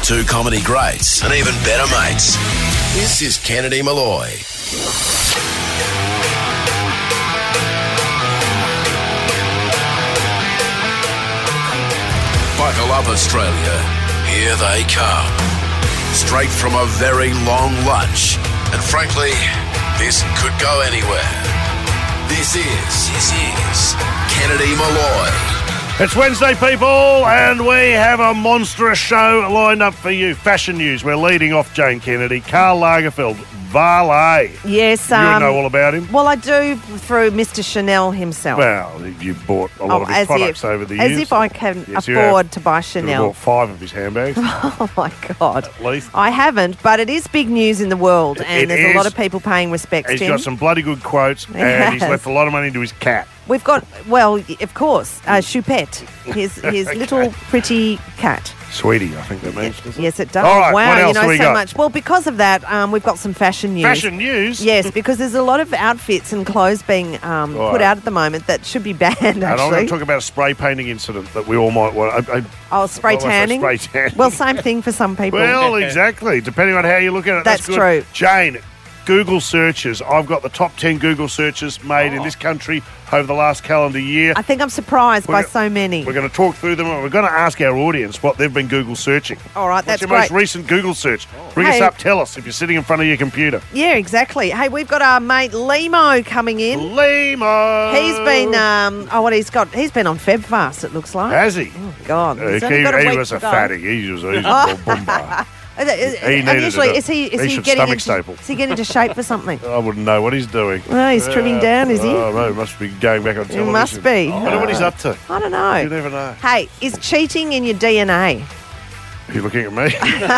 Two comedy greats and even better mates. This is Kennedy Malloy. Buckle up, Australia. Here they come. Straight from a very long lunch. And frankly, this could go anywhere. This is Kennedy Malloy. It's Wednesday, people, and we have a monstrous show lined up for you. Fashion news. We're leading off Jane Kennedy. Karl Lagerfeld, valet. Yes. You know all about him? Well, I do through Mr. Chanel himself. Well, you've bought a lot of his products over the years. As if I can Yes, afford to buy You've Chanel. bought 5 of his handbags, Oh, my God. at least. I haven't, but it is big news in the world, and It there's is. a lot of people paying respects He's to him. got some bloody good quotes, and he's has. left a lot of money to his cat. We've got, well, of course, Choupette, his little pretty cat. Sweetie, I think that means. doesn't it? Yes, it does. All right, wow, what else you know do we so got? much. Well, because of that, we've got some fashion news. Fashion news? Yes, because there's a lot of outfits and clothes being put out at the moment that should be banned, And I'm going actually. to talk about a spray painting incident that we all might want. Spray I say tanning? spray tanning. Well, same thing for some people. Well, exactly. Depending on how you look at it. That's good. true. Jane, Google searches. I've got the top 10 Google searches made in this country over the last calendar year. I think I'm surprised by We're- so many. We're going to talk through them and we're going to ask our audience what they've been Google searching. All right, What's that's your great. most recent Google search? Bring us Hey. up. Tell us if you're sitting in front of your computer. Yeah, exactly. Hey, we've got our mate Limo coming in. Limo. He's been, he's been on Feb Fast, it looks like. Has he? Oh, God. He's he only got a week was to a go. fatty. He was a bomba. Unusually, is he should getting stomach into, staple. is he getting into shape for something? I wouldn't know what he's doing. Well, he's trimming down, is he? Oh, no, he must be going back on television. must be. I wonder what he's up to. I don't know. You never know. Hey, is cheating in your DNA? Are you looking at me?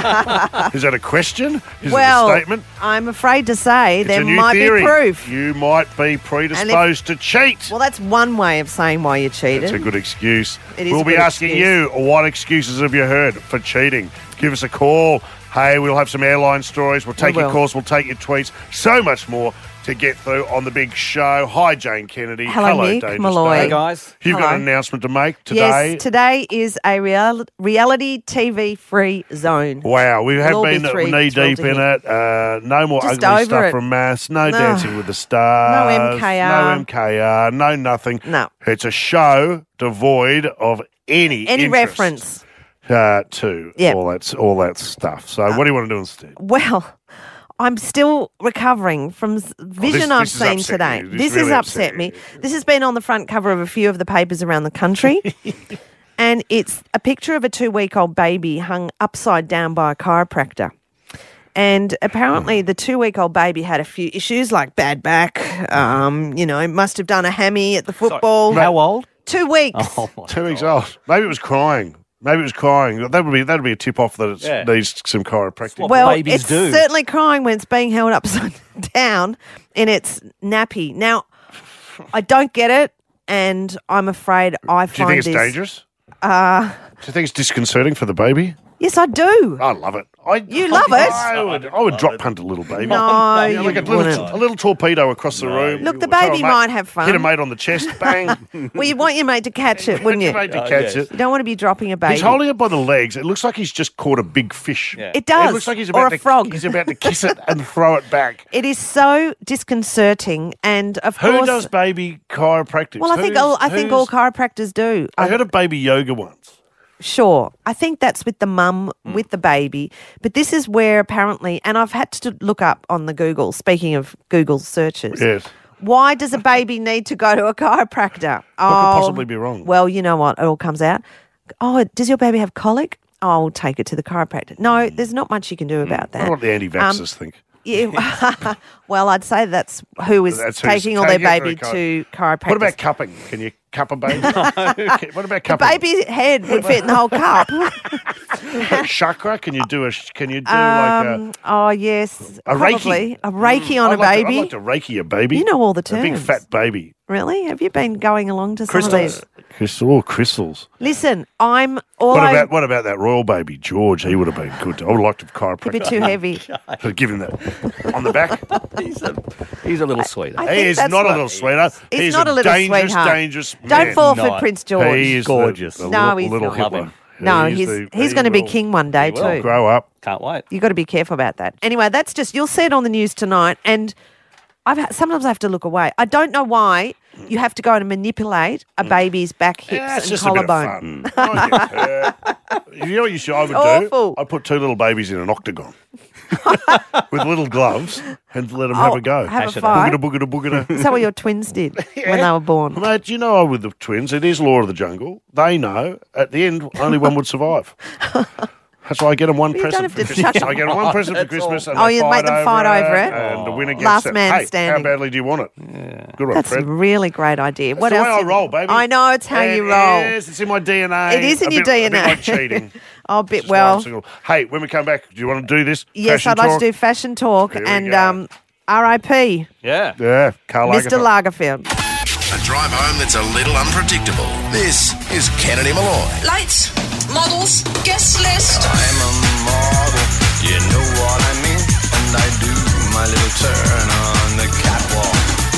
Is that a question? Is Well, it a statement? I'm afraid to say It's there a new might theory. be proof. You might be predisposed to cheat. Well, that's one way of saying why you cheated. That's a good excuse. It is We'll a be good asking excuse. you, what excuses have you heard for cheating? Give us a call. Hey, we'll have some airline stories. We'll take We your will. calls. We'll take your tweets. So much more to get through on the big show. Hi, Jane Kennedy. Hello, Nick Dangerous Malloy. Dave. Hey, guys. You've got Hello. an announcement to make today. Yes, today is a reality TV free zone. Wow, we have We'll all be been thrilled knee deep to in hear. it. No more Just ugly over stuff it. from Mass. No No. Dancing with the Stars. No MKR. No MKR. No nothing. No. It's a show devoid of any interest, reference. to Yep. all that stuff. So what do you want to do instead? Well, I'm still recovering from vision I've this has seen upset today. you. This This really has upset upset me. you. This has been on the front cover of a few of the papers around the country. And it's a picture of a 2-week-old baby hung upside down by a chiropractor. And apparently the 2-week-old baby had a few issues like bad back, must have done a hammy at the football. How old? 2 weeks. Oh, my 2 weeks old. Maybe it was crying. That'd be a tip off that it Yeah. needs some chiropractic. What Well, babies it's do. certainly crying when it's being held upside down in its nappy. Now, I don't get it, and I'm afraid I Do you find think it's this. dangerous? Do you think it's disconcerting for the baby? Yes, I do. I love it. You love it? I would drop punt a little baby. No, Yeah, like you a wouldn't. little torpedo across the room. Look, the Throw a baby mate- might have fun. Hit a mate on the chest, bang. Well, you want your mate to catch it, wouldn't you? Your mate to Oh, catch yes. it. You don't want to be dropping a baby. He's holding it by the legs. It looks like he's just caught a big fish. Yeah. It does. It looks like he's or about a frog. He's about to kiss it and throw it back. It is so disconcerting, and of Who course, does baby chiropractic? well, I think all chiropractors do. I heard of baby yoga once. Sure. I think that's with the mum, with the baby. But this is where apparently, and I've had to look up on the Google, speaking of Google searches. Yes. Why does a baby need to go to a chiropractor? What could possibly be wrong? Well, you know what? It all comes out. Oh, does your baby have colic? Oh, I'll take it to the chiropractor. No, there's not much you can do about I that. wonder what the anti-vaxxers think. Yeah. Well, I'd say that's who is That's who's taking all their taking it baby to to chiropractors. What about cupping? Can you cup a baby? What about cupping? baby's head would fit in the whole cup? Chakra? Can you do like a Oh yes, A probably Reiki. a Reiki on I'd a like baby. I'd like to Reiki a baby. You know all the A big terms. fat baby. Really? Have you been going along to some of Crystals. these? Crystals. Listen, I'm all What about that royal baby, George? He would have been good. I would like to have a bit chiropractic. too heavy. Give him that on the back. He's a little sweeter. I He think is that's not a what- little sweetheart. He's He's not a little dangerous, sweetheart. dangerous Don't man. fall for No. Prince George. He is Gorgeous. The No, little, he's little not. Hitler. Love him. No, he's going to be king one day He will. too. Grow up. Can't wait. You've got to be careful about that. Anyway, that's just, you'll see it on the news tonight, and sometimes I have to look away. I don't know why you have to go and manipulate a baby's back, hips, Yeah, it's and just a bit of collarbone. fun. I get hurt. You know what I would awful. do? I'd put 2 little babies in an octagon with little gloves and let them have a go. Have a Passionate. fight. Boogada, boogada, boogada. Is that what your twins did when they were born? Mate, you know with the twins, it is law of the jungle. They know at the end only one would survive. That's why I get them one You don't present have for to Christmas. touch I get them one present for Christmas. And Oh, they you make them fight over it? And the winner gets Last it. man Hey, standing. how badly do you want it? Good one, That's Fred. a really great idea. That's What the else? way I did- roll, baby. I know it's how you roll. Yes, it's in my DNA. It is in your A bit DNA. like cheating. Oh, bit That's why I'm well. single. Hey, when we come back, do you want to do this? Yes, Fashion I'd like talk? to do fashion talk Here we and go. R.I.P. Yeah. Yeah, Karl Mr. Lagerfeld. Lagerfeld. A drive home that's a little unpredictable. This is Kennedy Malloy. Lights, models, guest list. I'm a model, you know what I mean? And I do my little turn on the catwalk.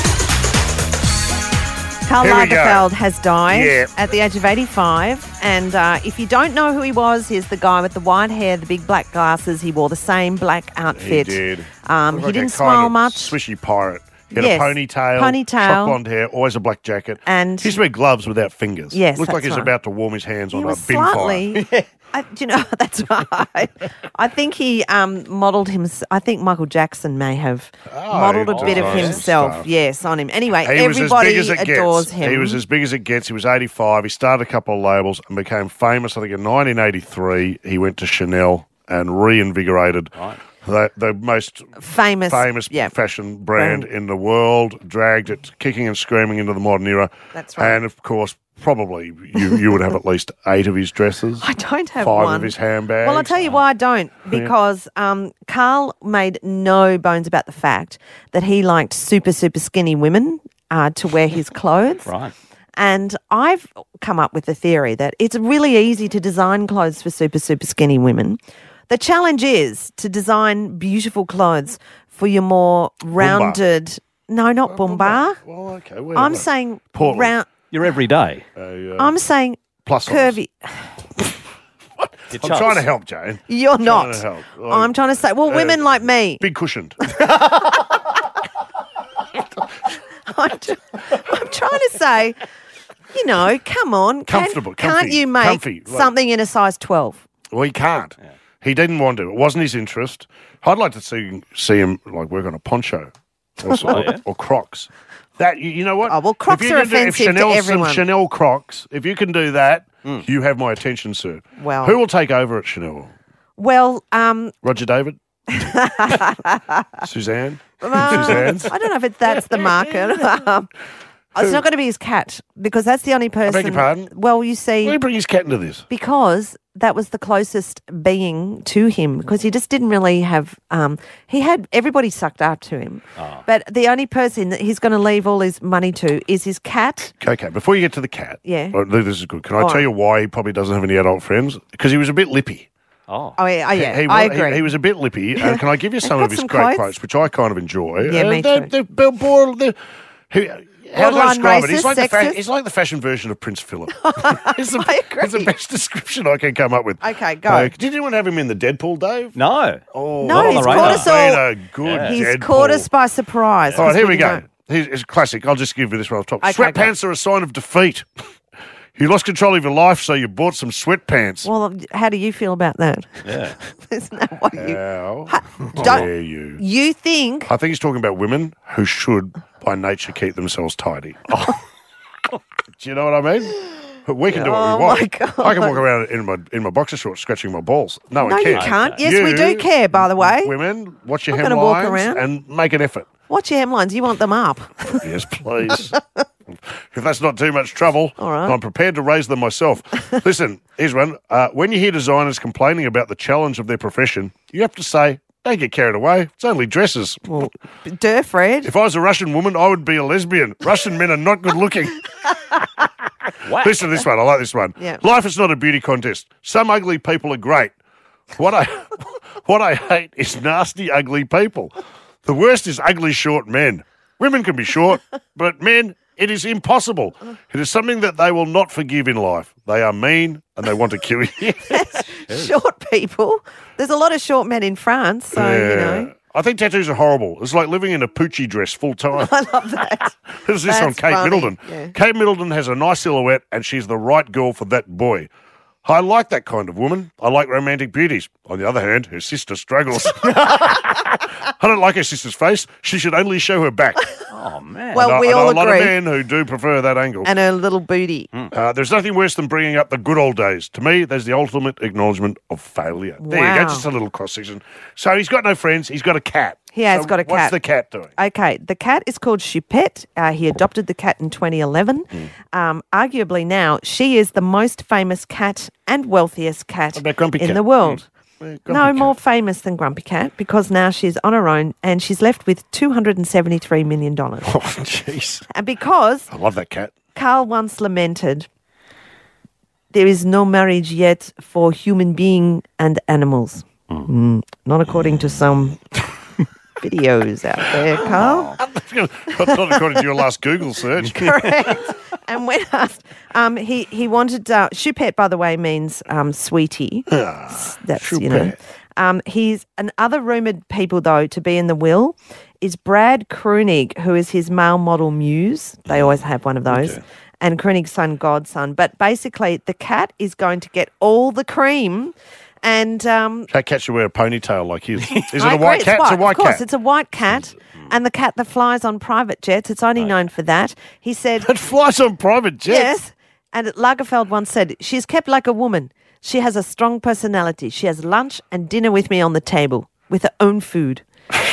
Karl Here we go. Lagerfeld has died Yeah. at the age of 85. And if you don't know who he was, he's the guy with the white hair, the big black glasses. He wore the same black outfit. He did. He Looked like a didn't kind smile of much. Swishy pirate. He had Yes. a ponytail, Ponytail. short blonde hair, always a black jacket. And- he used to wear gloves without fingers. Yes, looked like that's he was right. about to warm his hands He on a was bin fire. slightly. Do you know, that's right. I think he modelled him. I think Michael Jackson may have modelled a bit of designed some himself, stuff. yes, on him. Anyway, He was as everybody big as it adores gets. him. He was as big as it gets. He was 85. He started a couple of labels and became famous. I think in 1983 he went to Chanel and reinvigorated the most famous yeah. fashion brand in the world, dragged it kicking and screaming into the modern era. That's right. And of course, probably you would have at least 8 of his dresses. I don't have 5 one. of his handbags. Well, I'll tell you why I don't. Because Karl made no bones about the fact that he liked super, super skinny women to wear his clothes. Right. And I've come up with the theory that it's really easy to design clothes for super, super skinny women. The challenge is to design beautiful clothes for your more rounded... No, not Boomba. Well, okay. I'm whatever. saying Portland. round... You're every day. I'm saying Plus size. curvy. Your I'm chops. trying to help, Jane. You're not. to help. I'm trying to say, well, women like me. Big cushioned. I'm trying to say, you know, come on. Comfortable, Can't comfy, you make comfy, like- something in a size 12? Well, he can't. He didn't want to. It wasn't his interest. I'd like to see him like work on a poncho or Crocs. That you know what? Oh, well, Crocs If you are can do- if offensive to Chanel's everyone. Some Chanel Crocs. If you can do that, you have my attention, sir. Well- who will take over at Chanel? Well, Roger David, Suzanne, I Suzanne's. don't know if that's the market. It's not going to be his cat because that's the only person. beg your pardon? Well, you see, Why bring his cat into this? because that was the closest being to him because he just didn't really have he had everybody sucked up to him, but the only person that he's going to leave all his money to is his cat. Okay, before you get to the cat, Yeah. this is good. Can I All tell right. you why he probably doesn't have any adult friends? Because he was a bit lippy. Oh. Oh yeah, He I wa- agree. He was a bit lippy. And can I give you some got of his some great quotes. quotes, which I kind of enjoy? Yeah, me too. How do I Borderline describe it? He's racist, like, sexist? he's like the fashion version of Prince Philip. It's I agree. It's the best description I can come up with. Okay, go. Did anyone have him in the Deadpool, Dave? No. Oh, No, Not on he's the radar. caught us all. been a good He's Deadpool. caught us by surprise. All right, 'cause here we go. didn't know. It's a classic. I'll just give you this one off the top. Okay, Sweatpants are a sign of defeat. You lost control of your life, so you bought some sweatpants. Well, how do you feel about that? Yeah. There's no way you. How Don't dare you? you think? I think he's talking about women who should, by nature, keep themselves tidy. Do you know what I mean? We can do what Oh, we want. my God. I can walk around in my boxer shorts scratching my balls. No No, one you cares. can't. Yes, You, we do care. By the way, Women, watch your I'm gonna walk hemlines around. and make an effort. what's your hemlines? You want them up? Yes, please. If that's not too much trouble, All right. I'm prepared to raise them myself. Listen, here's one. When you hear designers complaining about the challenge of their profession, you have to say, don't get carried away. It's only dresses. Well, Durr, Fred. If I was a Russian woman, I would be a lesbian. Russian men are not good looking. Wow. Listen to this one. I like this one. Yeah. Life is not a beauty contest. Some ugly people are great. What I hate is nasty, ugly people. The worst is ugly, short men. Women can be short, but men, It is impossible. It is something that they will not forgive in life. They are mean and they want to kill you. Short people. There's a lot of short men in France, so, you know. I think tattoos are horrible. It's like living in a Poochie dress full time. I love that. There's this on That's Kate funny, Middleton. yeah. Kate Middleton has a nice silhouette and she's the right girl for that boy. I like that kind of woman. I like romantic beauties. On the other hand, her sister struggles. I don't like her sister's face. She should only show her back. Oh, man. Well, we I know all a lot of agree. men who do prefer that angle. And her little booty. There's nothing worse than bringing up the good old days. To me, there's the ultimate acknowledgement of failure. There you go, Wow. just a little cross-section. So he's got no friends. He's got a cat. He has So got a What's cat. the cat doing? Okay, the cat is called Choupette. He adopted the cat in 2011. Arguably now, she is the most famous cat and wealthiest cat What about Grumpy in Cat? the world. Grumpy No, cat. more famous than Grumpy Cat because now she's on her own and she's left with $273 million. Oh, jeez. And because I love that cat. Carl once lamented, there is no marriage yet for human being and animals. Not according to some videos out there, Carl. Not according to your last Google search. Correct. And when asked, he wanted Choupette, by the way, means sweetie. That's you know. He's other rumoured people though to be in the will is Brad Kroenig, who is his male model muse. They always have one of those. Okay. And Kroenig's son, godson. But basically, the cat is going to get all the cream. And That cat should wear a ponytail like his. Is it I a white agree, cat? It's a white of course, cat. it's a white cat. And the cat that flies on private jets, it's only known for that. He said, It flies on private jets. yes. And Lagerfeld once said, she's kept like a woman. She has a strong personality. She has lunch and dinner with me on the table with her own food.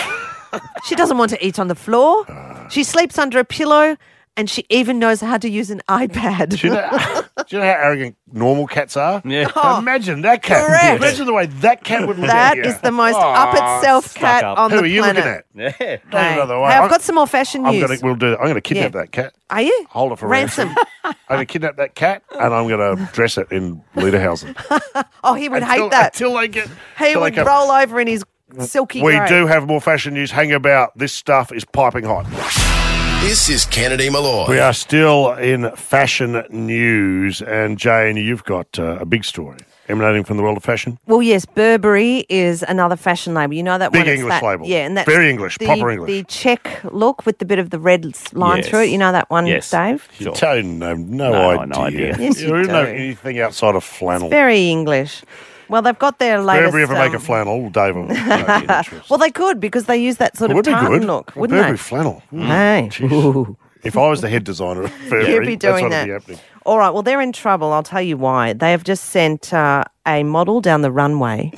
She doesn't want to eat on the floor. She sleeps under a pillow. And she even knows how to use an iPad. Do you know how arrogant normal cats are? Yeah. Imagine that cat. Correct. Imagine the way that cat would look That at you. is the most up itself cat up. on Who the are you planet. looking at? Yeah. Hey, Another way. hey, I've I'm- got some more fashion I'm news. gonna kidnap Yeah. that cat. Are you? Hold it for ransom. I'm gonna kidnap that cat and I'm gonna dress it in Lederhausen. Oh, he would hate that. Until they get. He until would they come. roll over in his silky We grey. do have more fashion news. Hang about. This stuff is piping hot. This is Kennedy Malloy. We are still in fashion news, and Jane, you've got a big story emanating from the world of fashion. Well, yes, Burberry is another fashion label. You know that Big one? It's English that, label. Yeah, and that's Very English, the, proper English. The check look with the bit of the red line Yes. through it. You know that one, Yes. Dave? You Sure. don't have no No, idea. no idea. Yes, you don't know do. anything outside of flannel. Very English. Well, they've got their latest. Burberry ever make a flannel, Dave? will- Well, they could because they use that sort It of would be tartan good. look, Well, wouldn't Burberry they? flannel. Hey. Ooh. If I was the head designer of Burberry, You'd be doing that's that. what'd be happening. All right, well, they're in trouble. I'll tell you why. They have just sent a model down the runway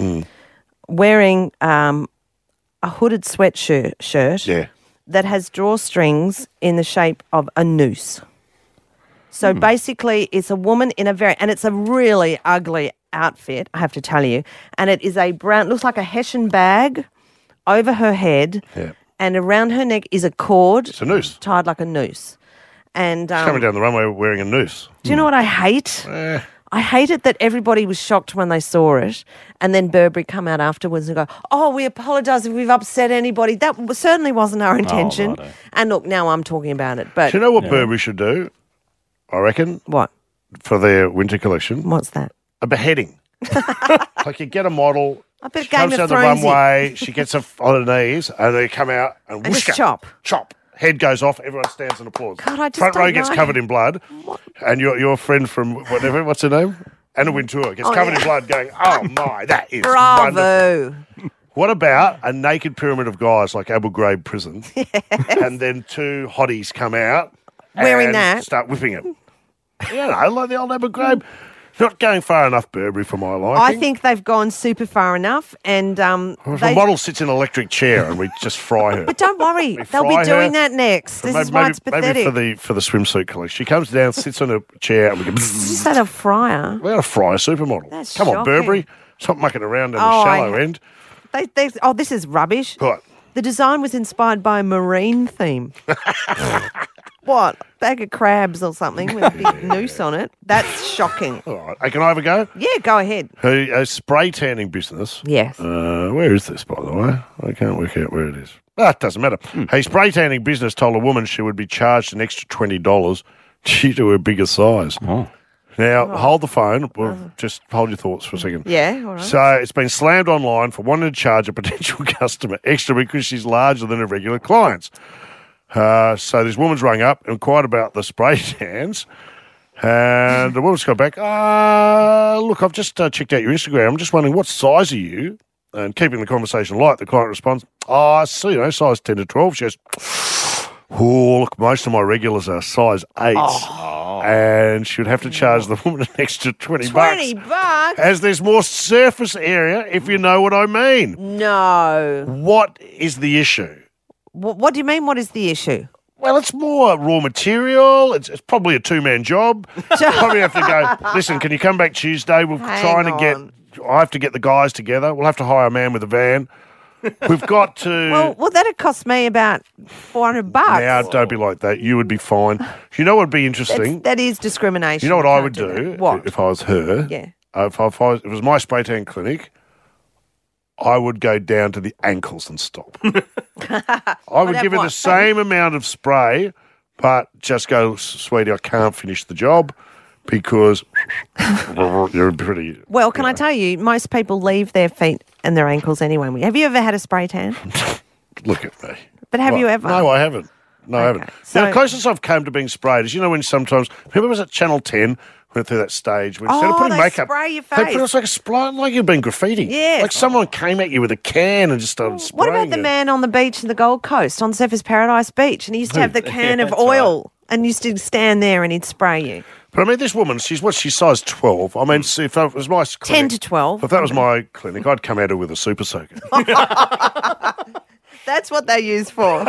wearing a hooded sweatshirt Yeah. that has drawstrings in the shape of a noose. So basically, it's a woman in a and it's a really ugly outfit, I have to tell you. And it is a brown, looks like a Hessian bag over her head. Yeah. And around her neck is a cord. It's a noose. Tied like a noose. And Coming down the runway wearing a noose. do you know what I hate? I hated that everybody was shocked when they saw it, and then Burberry come out afterwards and go, "Oh, we apologise if we've upset anybody. That certainly wasn't our intention." righto. And look, now I'm talking about it. But Do you know what Burberry should do? I reckon what? for their winter collection, What's that? a beheading. Like you get a model. I bet She Game comes of down the Thrones-y. runway, she gets her on her knees, and they come out and whoosh just her. chop. Head goes off, everyone stands and applauds. God, I just Front row don't gets know. covered in blood, and your friend from whatever, what's her name? Anna Wintour gets covered in blood going, oh my, that is wonderful. Bravo! What about a naked pyramid of guys like Abu Ghraib prison, and then two hotties come out Wearing and that. start whipping it? You know, like the old Abu Ghraib. Not going far enough, Burberry, for my liking. I think they've gone super far enough, and If a model sits in an electric chair and we just fry her. But don't worry, We they'll fry be doing her. that next. This Maybe- is why it's maybe pathetic. for the swimsuit collection. She comes down, sits on a chair, and we go. You said a fryer. We're a fry supermodel. That's Come on, shocking. Burberry. Stop mucking around in Oh, the I- shallow end. This is rubbish. Right. The design was inspired by a marine theme. What? Bag of crabs or something with a big noose on it. That's shocking. All right. Hey, can I have a go? Yeah, go ahead. A spray tanning business. Yes. Where is this, by the way? I can't work out where it is. It doesn't matter. A spray tanning business told a woman she would be charged an extra $20 due to her bigger size. Oh. Now, hold the phone. Well, just hold your thoughts for a second. Yeah, all right. So it's been slammed online for wanting to charge a potential customer extra because she's larger than her regular clients. So this woman's rung up and inquired about the spray tans. And the woman's got back, look, I've just checked out your Instagram. I'm just wondering, what size are you? And keeping the conversation light, the client responds, I see, size 10 to 12. She goes, look, most of my regulars are size 8. And she would have to charge the woman an extra $20. $20? As there's more surface area, if you know what I mean. No. What is the issue? What do you mean, what is the issue? Well, it's more raw material. It's probably a two-man job. Probably have to go, listen, can you come back Tuesday? We're trying to I have to get the guys together. We'll have to hire a man with a van. We've got to... Well, that'd cost me about $400. Now, don't be like that. You would be fine. You know what would be interesting? That is discrimination. You know what I would can't do that. What? if I was her? Yeah. If it was my spray tan clinic, I would go down to the ankles and stop. I would give her the same amount of spray, but just go, sweetie, I can't finish the job because you're pretty... Well, can I tell you, most people leave their feet and their ankles anyway. Have you ever had a spray tan? Look at me. But have you ever? No, I haven't. No, I haven't. So- Now, the closest I've come to being sprayed is, when sometimes... Remember, it was at Channel 10... Went through that stage when instead of putting they makeup, spray your they put face. us like a spray, like you've been graffiti. Yes. Like someone came at you with a can and just started spraying. What about the it. man on the beach in the Gold Coast, on Surfers Paradise Beach, and he used to have the can of oil and used to stand there and he'd spray you? But I mean, this woman, she's size 12. I mean, if it was my clinic, 10 to 12. If that was my clinic, I'd come at her with a super soaker. That's what they use for.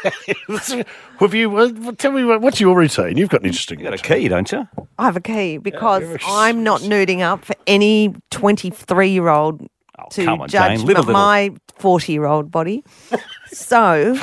Have you? Tell me, what's your routine? You've got an interesting. You got a key, don't you? I have a key because I'm not nuding up for any 23-year-old to come on, judge Jane, little. my 40-year-old body. So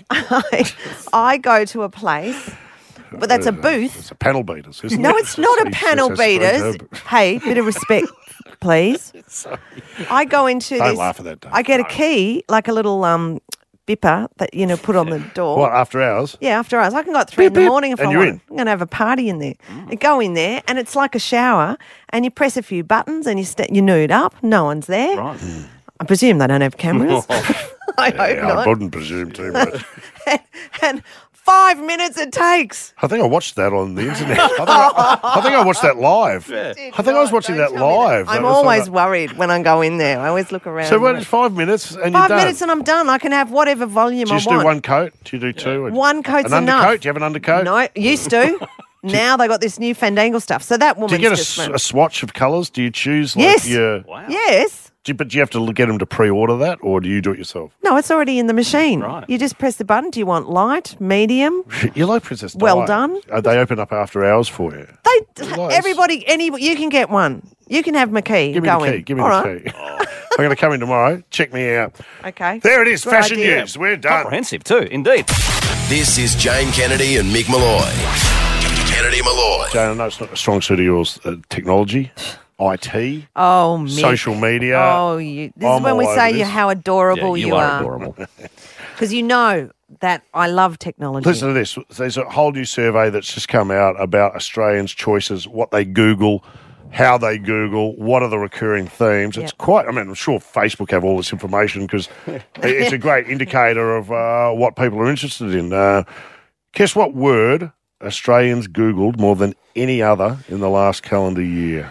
I go to a place, but that's a booth. It's a panel beaters, isn't it? No, it's not a It's panel just a beaters. straight Hey, bit of respect, please. Sorry. I go into Don't this. laugh at that, Dave. I get a key, like a little bipper that put on the door. What, after hours? Yeah, after hours. I can go at 3 in the beep. morning if And I you're want. in. I'm going to have a party in there. I go in there, and it's like a shower, and you press a few buttons, and you nude up. No one's there. Right. I presume they don't have cameras. I hope Yeah, I not. wouldn't presume too much. And 5 minutes it takes. I think I watched that on the internet. I think I watched that live. I think I was watching that live. I'm That was always like- worried when I go in there. I always look around. So what, 5 minutes and you're 5 done? minutes and I'm done. I can have whatever volume Do you I just want. do one coat? Do you do two? One coat's An enough. undercoat? Do you have an undercoat? No, used to. Now they got this new Fandangle stuff. So that woman's Do you get just a swatch of colours? Do you choose? Like Yes. Your, Wow. Yes. but do you have to get them to pre-order that, or do you do it yourself? No, it's already in the machine. Right. You just press the button. Do you want light, medium? You like Princess Well Diana. done. They open up after hours for you. Nice. Everybody, you can get one. You can have my key. Give me go the key. in. Give me All the right. key. I'm going to come in tomorrow. Check me out. Okay. There it is. Good Fashion idea. news. We're done. Comprehensive too, indeed. This is Jane Kennedy and Mick Malloy. Kennedy Malloy. Jane, I know it's not a strong suit of yours. Technology, IT, Oh, Mick. social media. Oh, this is I'm when we all say over you this. how adorable Yeah, you are adorable. Because you know that I love technology. Listen to this. There's a whole new survey that's just come out about Australians' choices, what they Google, how they Google, what are the recurring themes. It's Yep. quite, I'm sure Facebook have all this information because it's a great indicator of what people are interested in. Guess what word Australians Googled more than any other in the last calendar year?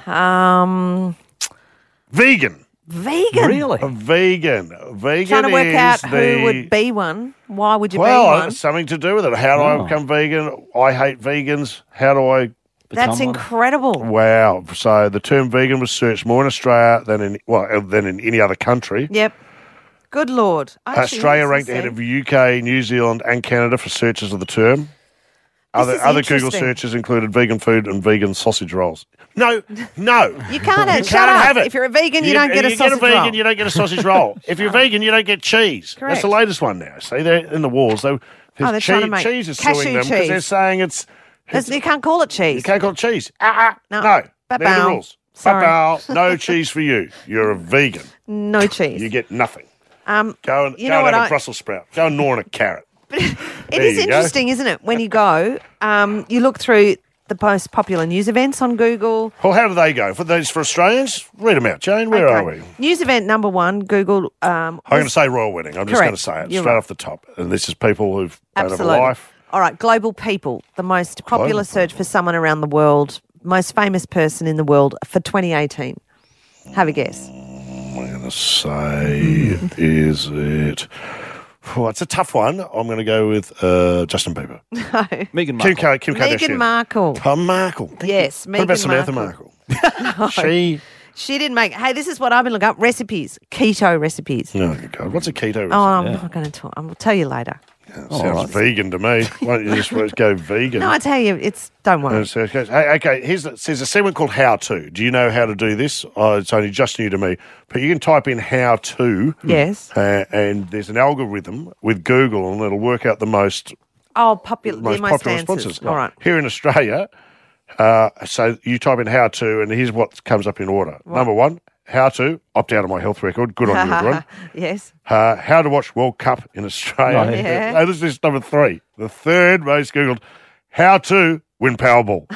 Vegan. Vegan. Really? A vegan. Vegan Trying to work is out the... who would be one. Why would you be Well, one? it's something to do with it. How do I become vegan? I hate vegans. How do I... That's Become one? incredible. Wow. So the term vegan was searched more in Australia than in any other country. Yep. Good Lord. Actually, Australia this ranked is ahead of UK, New Zealand and Canada for searches of the term. This is Other Google interesting. searches included vegan food and vegan sausage rolls. No. You can't have, You shut can't up. have it. If you're a vegan, you don't get a sausage vegan, roll. you don't get a sausage roll. If you're vegan, you don't get cheese. Correct. That's the latest one now. See, they're in the wars. Oh, they're trying to make cheese is cashew suing them because they're cheese. saying it's You can't call it cheese. you can't call it cheese. No. No, they're the Ba-bow. rules. Sorry. Ba-bow. No cheese for you. You're a vegan. No cheese. You get nothing. You Go and know what have I- a Brussels sprout. Go and gnaw on a carrot. It There is you go. interesting, isn't it? When you go, you look through the most popular news events on Google. Well, how do they go? For these for Australians? Read them out, Jane. Where are we? News event number one, Google. I'm going to say royal wedding. I'm just going to say it You're straight right. off the top. And this is people who've don't have a Absolutely. life. All right, global people, the most popular Global search for someone around the world, most famous person in the world for 2018. Have a guess. I'm going to say, is it... Oh, it's a tough one. I'm going to go with Justin Bieber. Meghan Kim, Markle. Kim Kardashian. Meghan Markle. Oh, Markle. Yes, What about Meghan Samantha Markle. Markle? She... She didn't make. Hey, this is what I've been looking up: recipes, keto recipes. Oh, God. What's a keto recipe? Oh, I'm not going to talk. I'll tell you later. Sounds vegan to me. Why don't you just go vegan? No, I tell you, it's. Don't worry. And so it goes, hey, okay, there's a segment called How To. Do you know how to do this? Oh, it's only just new to me. But you can type in How To. Yes. And there's an algorithm with Google, and it'll work out the most Oh, popular. most The most popular answers. responses. All right. Here in Australia, so you type in How To, and here's what comes up in order. Number one, how to opt out of my health record. Good on you, everyone. Yes. How to watch World Cup in Australia. Right. Yeah. No, this is number 3. The third most Googled, how to win Powerball.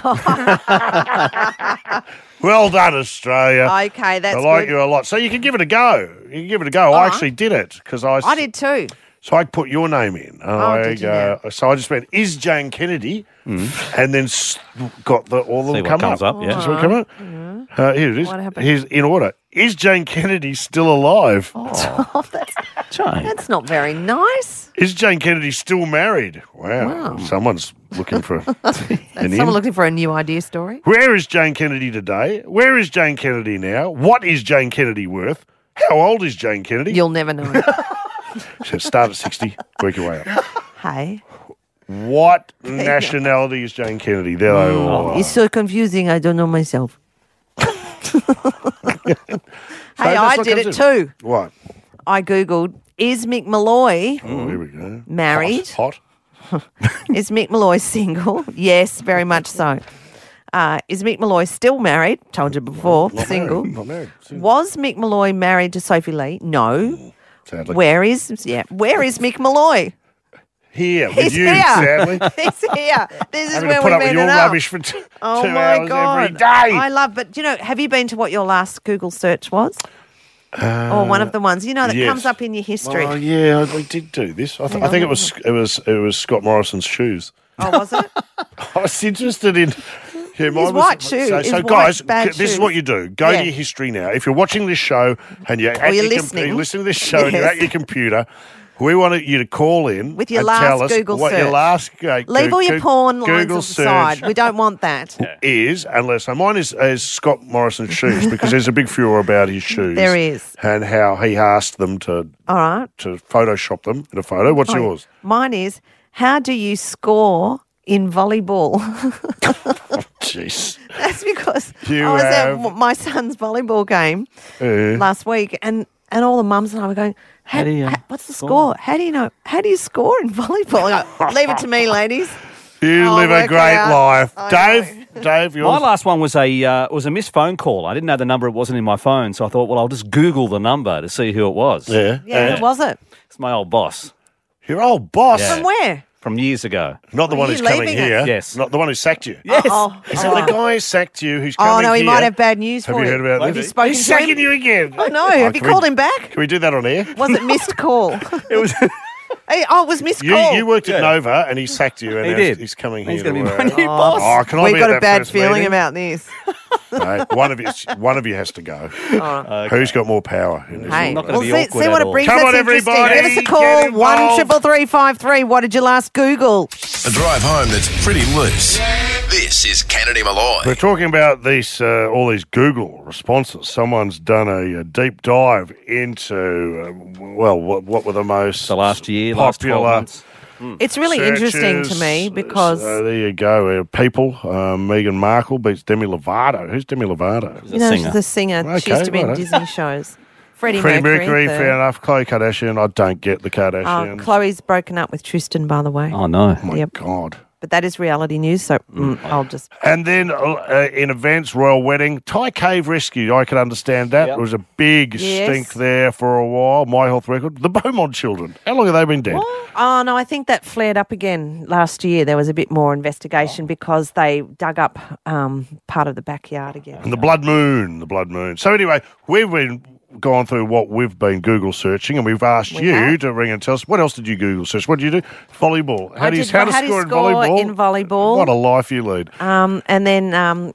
Well done, Australia. Okay, that's I like good. you a lot. So you can give it a go. You can give it a go. I actually did it because I did too. So I put your name in. And did you now? So I just went, is Jane Kennedy? And then got all of See them what come comes up, yeah. That's what come up. Here it is. What happened? Here's in order. Is Jane Kennedy still alive? Oh, Jane. that's not very nice. Is Jane Kennedy still married? Wow. Someone's looking for an Someone in. looking for a new idea story. Where is Jane Kennedy today? Where is Jane Kennedy now? What is Jane Kennedy worth? How old is Jane Kennedy? You'll never know. Start at 60, work your way up. Hey, What nationality is Jane Kennedy? There they all are. it's so confusing. I don't know myself. Hey, that's I what did it comes too. What? I googled: is Mick Malloy Oh, here we go. married? Hot. Is Mick Malloy single? Yes, very much so. Is Mick Malloy still married? Told you before, Not single. married. Not married. Was Mick Malloy married to Sophie Lee? No. Sadly. Where is Mick Malloy? Here, He's with you, here. sadly. He's here. This is Having where to we put up met with your up. rubbish for two Oh my hours God. every day. I love, but have you been to what your last Google search was? Or one of the ones, that yes. comes up in your history. Oh yeah, we did do this. I think it was Scott Morrison's shoes. Oh, was it? I was interested in. Yeah, mine His was- white shoe, So, his so white guys, bad this is shoes. what you do. Go Yeah. to your history now. If you're watching this show and you're at you're your listening. you're listening to this show and you're Yes. at your computer, we want you to call in With your and last tell us Google what your search. last Leave all your porn lines Google on the side. search We don't want that. is, unless so mine is Scott Morrison's shoes because there's a big furor about his shoes. There is. And how he asked them to All right. Photoshop them in a photo. What's yours? Mine is, how do you score in volleyball? Jeez. That's because You I was have- at my son's volleyball game last week, and all the mums and I were going, do you, what's the score? How do you know? How do you score in volleyball? I go, leave it to me, ladies. You I'll live work a it great out. life. I Dave, My yours? last one was a missed phone call. I didn't know the number. It wasn't in my phone, so I thought, well, I'll just Google the number to see who it was. Yeah. Yeah, who was it? It's my old boss Your old boss. Yeah. From where? from years ago. Not the Were one you who's coming leaving it? here. Yes. Not the one who sacked you. Yes. Oh, Is it the guy who sacked you who's oh coming no, he here? might have bad news Have for you heard about Have this? you spoken He's to him? sacking you again. Oh no, have you can we- called him back? Can we do that on air? Was it missed call? It was. Hey, oh, it was missed You, call. you worked at Yeah. Nova and he sacked you and He now did. he's coming He's here going to to be my work. new boss. Oh, can I We've be got at a that bad first feeling meeting? about this. No, one of you has to go. Oh. Who's got more power in this? Hey, not gonna well, be see, awkward see what at it all. brings. Come That's on, interesting. everybody, Give us a get call. involved. 1-333-553. What did you last Google? A drive home that's pretty loose. This is Kennedy Malloy. We're talking about these all these Google responses. Someone's done a deep dive into what were the most The last year, last 12 popular months. It's really interesting to me because there you go. People, Meghan Markle beats Demi Lovato. Who's Demi Lovato? you know singer. she's the singer. She Okay, used to be in righto. Disney shows. Freddie Freddie Mercury. Mercury, fair enough. Khloe Kardashian, I don't get the Oh, Kardashians. Chloe's broken up with Tristan, by the way. Oh, no. Oh, my Yep. God. But that is reality news, so I'll just... And then in events, royal wedding, Thai cave rescue. I can understand that. Yep. There was a big Yes. stink there for a while. My health record. The Beaumont children. How long have they been dead? Oh, no, I think that flared up again last year. There was a bit more investigation because they dug up part of the backyard again. And the Blood Moon. The Blood Moon. So anyway, we've been gone through what we've been Google searching, and we've asked We you have. to ring and tell us, what else did you Google search? What did you do? Volleyball. How do you score in volleyball? in volleyball? What a life you lead. And then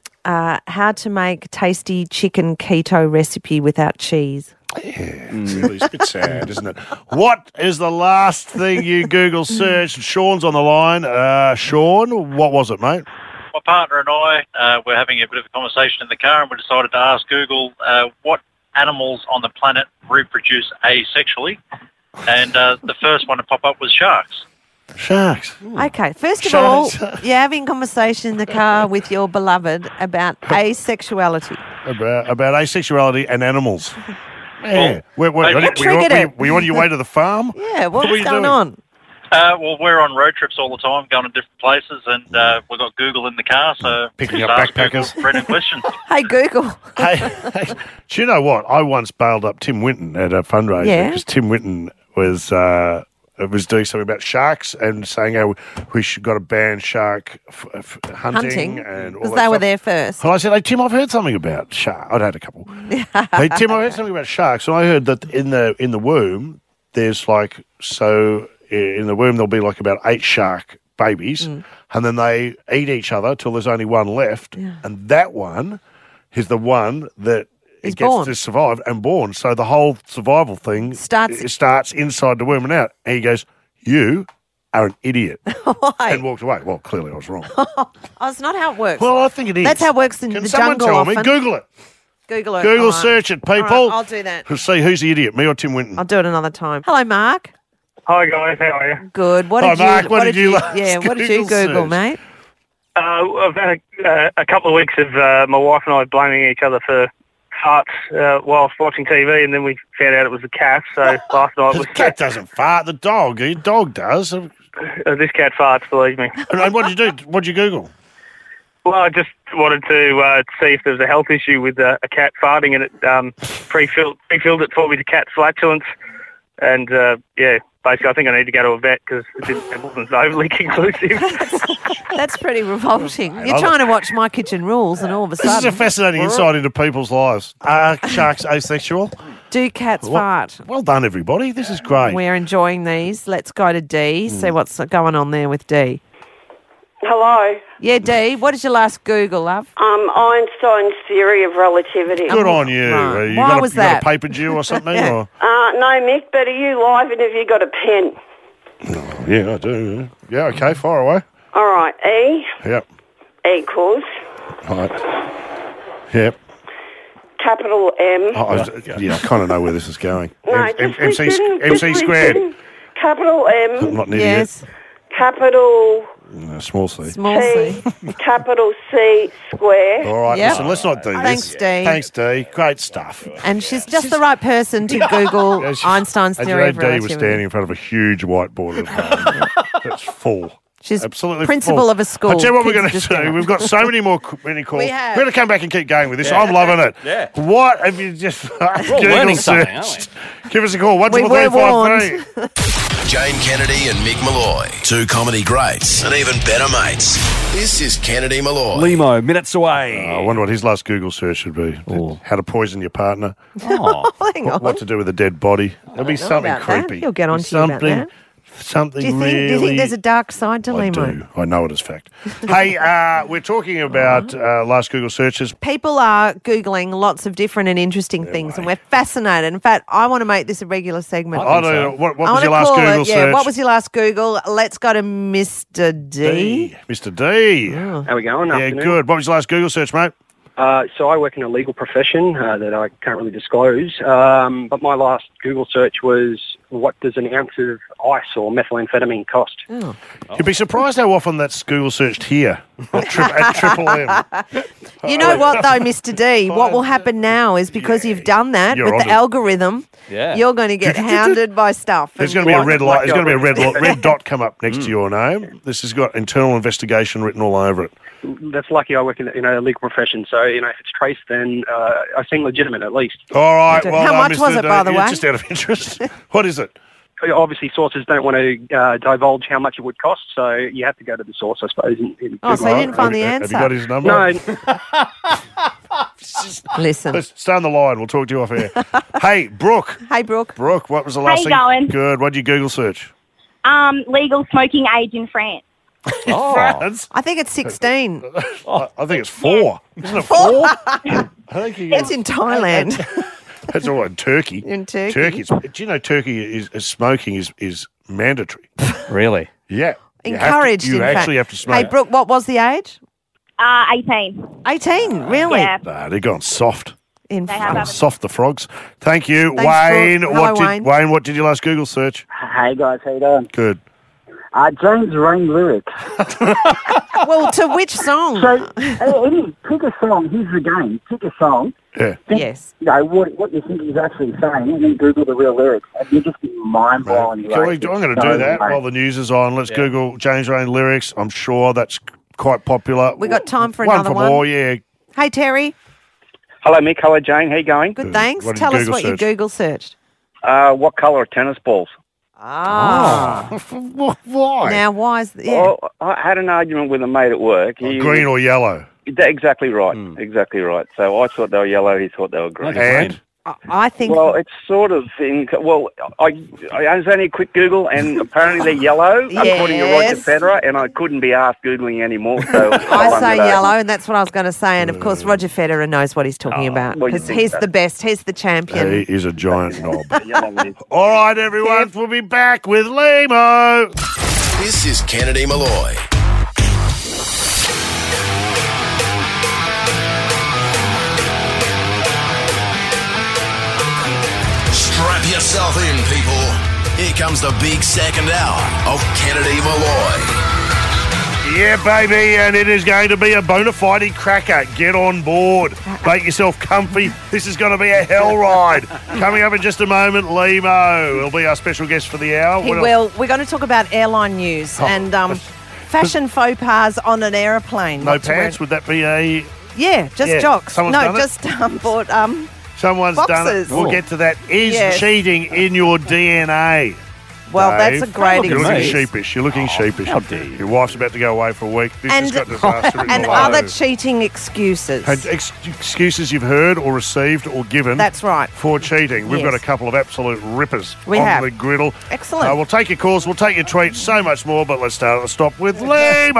how to make tasty chicken keto recipe without cheese. Really, it's a bit sad, isn't it? What is the last thing you Google searched? Sean's on the line. Sean, what was it, mate? My partner and I were having a bit of a conversation in the car, and we decided to ask Google what animals on the planet reproduce asexually. And the first one to pop up was sharks. Sharks. Okay, first of all, Sharks. you're having conversation in the car with your beloved about asexuality. About asexuality and animals. Yeah. Were What triggered it? you on your way to the farm? Yeah, what were was you going doing? on? Well, we're on road trips all the time, going to different places, and we've got Google in the car, so Picking just up ask backpackers. Google random questions. Hey, Google. Hey, do you know what? I once bailed up Tim Winton at a fundraiser Yeah. because Tim Winton was doing something about sharks and saying how we should got to ban shark hunting and all Because that they were stuff. there first. And I said, hey, Tim, I've heard something about sharks. I'd had a couple. Hey, Tim, I heard something about sharks. And I heard that in the womb, there's like, so in the womb, there'll be like about 8 shark babies. And then they eat each other till there's only one left. And that one is the one that Is it gets born. to survive and born. So the whole survival thing starts inside the womb and out. And he goes, you are an idiot. Why? And walked away. Well, clearly I was wrong. Oh, it's not how it works. Well, I think it is. That's how it works in Can the someone jungle tell me? often. Google it. Google it. Google All right. search it, people. All right, I'll do that. To see who's the idiot, me or Tim Winton. I'll do it another time. Hello, Mark. Hi guys, how are you? Good. What Hi, did you? Mark. What did you last Yeah. What did you Google Google, search? mate? I've had a couple of weeks of my wife and I blaming each other for farts whilst watching TV, and then we found out it was the cat. So last night The was cat doesn't fart. The dog. The dog does. And this cat farts. Believe me. what did you do? What did you Google? Well, I just wanted to see if there was a health issue with a cat farting, and it pre-filled it for me to cat flatulence, and yeah. Basically, I think I need to go to a vet because it wasn't overly conclusive. That's pretty revolting. You're I- trying to watch My Kitchen Rules, and all of a This is sudden, a fascinating insight into people's lives. Are sharks asexual? do cats fart? Well done, everybody. This is great. We're enjoying these. Let's go to D. See what's going on there with D. Hello. Yeah, D. What did you last Google, love? Einstein's theory of relativity. Good on you. Right. You Why got a, was you got that? a paper due or something? Yeah. Or? No, Mick, but are you live and have you got a pen? Yeah, I do. Yeah, okay, fire away. All right. E Yep. equals Right. Yep. capital M. Yeah, I kind of know where this is going. No, just listen, just MC squared. listen. Capital I'm M, not an idiot. Yes. capital No, small c. Small C. T, capital C square. All right, Yep. listen, let's not do this. Thanks, Dee. Thanks, Dee. Great stuff. And she's just the right person to Google Yeah, she- Einstein's As you theory know, of Dee was relativity. standing in front of a huge whiteboard at home. That's full. She's Absolutely principal full. of a school. I'll tell you what we're Kids going are to just do. gonna- We've got so many more calls. We have. We're going to come back and keep going with this. I'm loving it. Yeah. What have you just Google learning something, aren't searched? Give us a call. We were 1-2-3-5-3. Jane Kennedy and Mick Malloy. Two comedy greats and even better mates. This is Kennedy Malloy. Limo, minutes away. I wonder what his last Google search should be. Oh. How to poison your partner. Oh. Hang on. What to do with a dead body. There'll be something about that. creepy. He'll get on to you about that. Something Do you really... think there's a dark side to I Limo? do. I know it as fact. Hey, we're talking about last Google searches. People are Googling lots of different and interesting things, and we're fascinated. In fact, I want to make this a regular segment. I don't know. What I was want your to last call Google it, search? yeah, what was your last Google? Let's go to Mr. D. Mr. D. How we going? Yeah, Afternoon. good. What was your last Google search, mate? So I work in a legal profession that I can't really disclose. But my last Google search was what does an ounce of ice or methamphetamine cost? Oh. You'd be surprised how often that's Google searched here at Triple M. You know what, though, Mr. D? What will happen now is because you've done that You're with onto the it. algorithm, you're going to get hounded by stuff. There's And going to be a red light. There's going to be a Like- red dot come up next to your name. This has got internal investigation written all over it. That's lucky I work in a legal profession, so, if it's traced, then I seem legitimate at least. All right. Well How done, much Mr. was it, by the D. way? Just out of interest. What is it? Obviously, sources don't want to divulge how much it would cost, so you have to go to the source, I suppose. Oh, so you didn't find the Have answer? you got his number? No, Listen. Let's stay on the line. We'll talk to you off air. Hey, Brooke. Hey, Brooke. Brooke, what was the last you thing? going? Good. What did you Google search? Legal smoking age in France. France? I think it's 16. I think it's 4. Isn't it 4? I think you It's in Thailand. That's all in Turkey. In Turkey. Do you know Turkey is smoking is mandatory? Really? Yeah. Encouraged, You in fact. actually have to smoke. Hey, Brooke, what was the age? 18. 18, really? Yeah. Nah, they're gone soft. In They have Soft the frogs. Thank you, Thanks, Wayne. Brooke. Hello, Wayne. What did you last Google search? Hey guys, how you doing? Good. James Rain lyrics. Well, to which song? So, pick a song. Here's the game. Pick a song. Yeah. Yes. What you think he's actually saying, and then Google the real lyrics, and you just be mind blowing. I'm going to do that while the news is on. Let's Google James Rain lyrics. I'm sure that's quite popular. We got time for one another for one. more, yeah. Hey, Terry. Hello, Mick. Hello, Jane. How you going? Good, thanks. What did Tell you us Google what you search? Google searched. What colour are tennis balls? Ah. Why? Now, why is... Yeah. Well, I had an argument with a mate at work. Green or yellow? Exactly right. Exactly right. So I thought they were yellow. He thought they were green. And? I think... Well, it's sort of in... Well, I was only a quick Google, and apparently they're yellow, according to Roger Yes. Federer, and I couldn't be asked Googling anymore. So I say yellow, and that's what I was going to say. And, of course, Roger Federer knows what he's talking about well, you because think he's so. the best. He's the champion. He is a giant knob. All right, everyone. We'll be back with Limo. This is Kennedy Malloy. Strap yourself in, people. Here comes the big second hour of Kennedy Malloy. Yeah, baby, and it is going to be a bona fide cracker. Get on board. Make yourself comfy. This is going to be a hell ride. Coming up in just a moment, Limo will be our special guest for the hour. He What else? will. We're going to talk about airline news and fashion faux pas on an aeroplane. No What to wear. pants? Would that be a... Yeah, just Yeah, jocks. someone's No, done it? just bought Someone's done it. boxes. We'll get to that. Is Yes. cheating in your DNA? Well, Dave? that's a great You're looking excuse. sheepish. You're looking sheepish. how dare you. Your wife's about to go away for a week. This has got disaster written and all other over. cheating excuses. And excuses you've heard or received or given. That's right. For cheating. We've Yes. got a couple of absolute rippers We on have. the griddle. Excellent. We'll take your calls, we'll take your tweets, so much more, but let's start at the stop with Limo.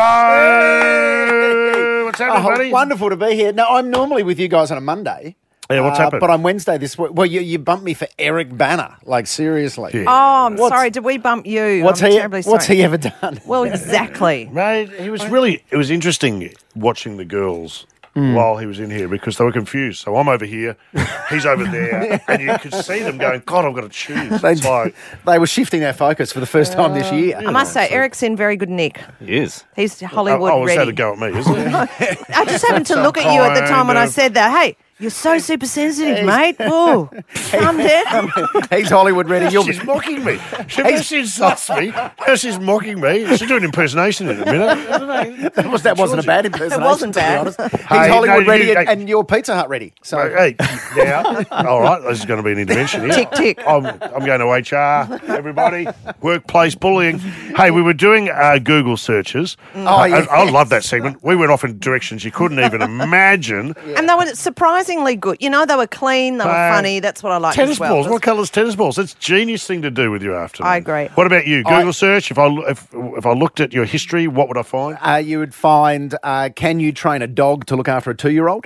What's happening, buddy? Wonderful to be here. Now, I'm normally with you guys on a Monday. Yeah, what's happened? But on Wednesday this week. Well, you bumped me for Eric Banner. Like, seriously. Oh, I'm sorry. Did we bump you? What's I'm he? terribly What's sorry. he ever done? Well, exactly. Mate, it was interesting watching the girls while he was in here because they were confused. So I'm over here, he's over there, and you could see them going, God, I've got to choose. They, It's like, they were shifting their focus for the first time this year. I must say, Eric's in very good nick. He is. He's Hollywood oh, is that ready. a go at me, isn't it? I just happened to look at you at the time when I said that. Hey, you're so super sensitive, mate. Whoa, calm down. He's Hollywood ready. She's mocking me. She insults me. Now she's mocking me. She'll do an impersonation in a minute. That wasn't a bad impersonation. It wasn't to be bad. honest. He's Hey, Hollywood no, ready you- and your Pizza Hut ready. So Hey, yeah. All right, this is going to be an intervention here. Tick, tick. I'm going to HR, everybody. Workplace bullying. Hey, we were doing Google searches. Oh, yes. I love that segment. We went off in directions you couldn't even imagine. And they were surprisingly good. You know, they were clean, they were funny. That's what I like Tennis as well. balls. What colour's tennis balls? It's a genius thing to do with your afternoon. I agree. What about you? Google search. If I looked at your history, what would I find? you would find, can you train a dog to look after a 2-year-old?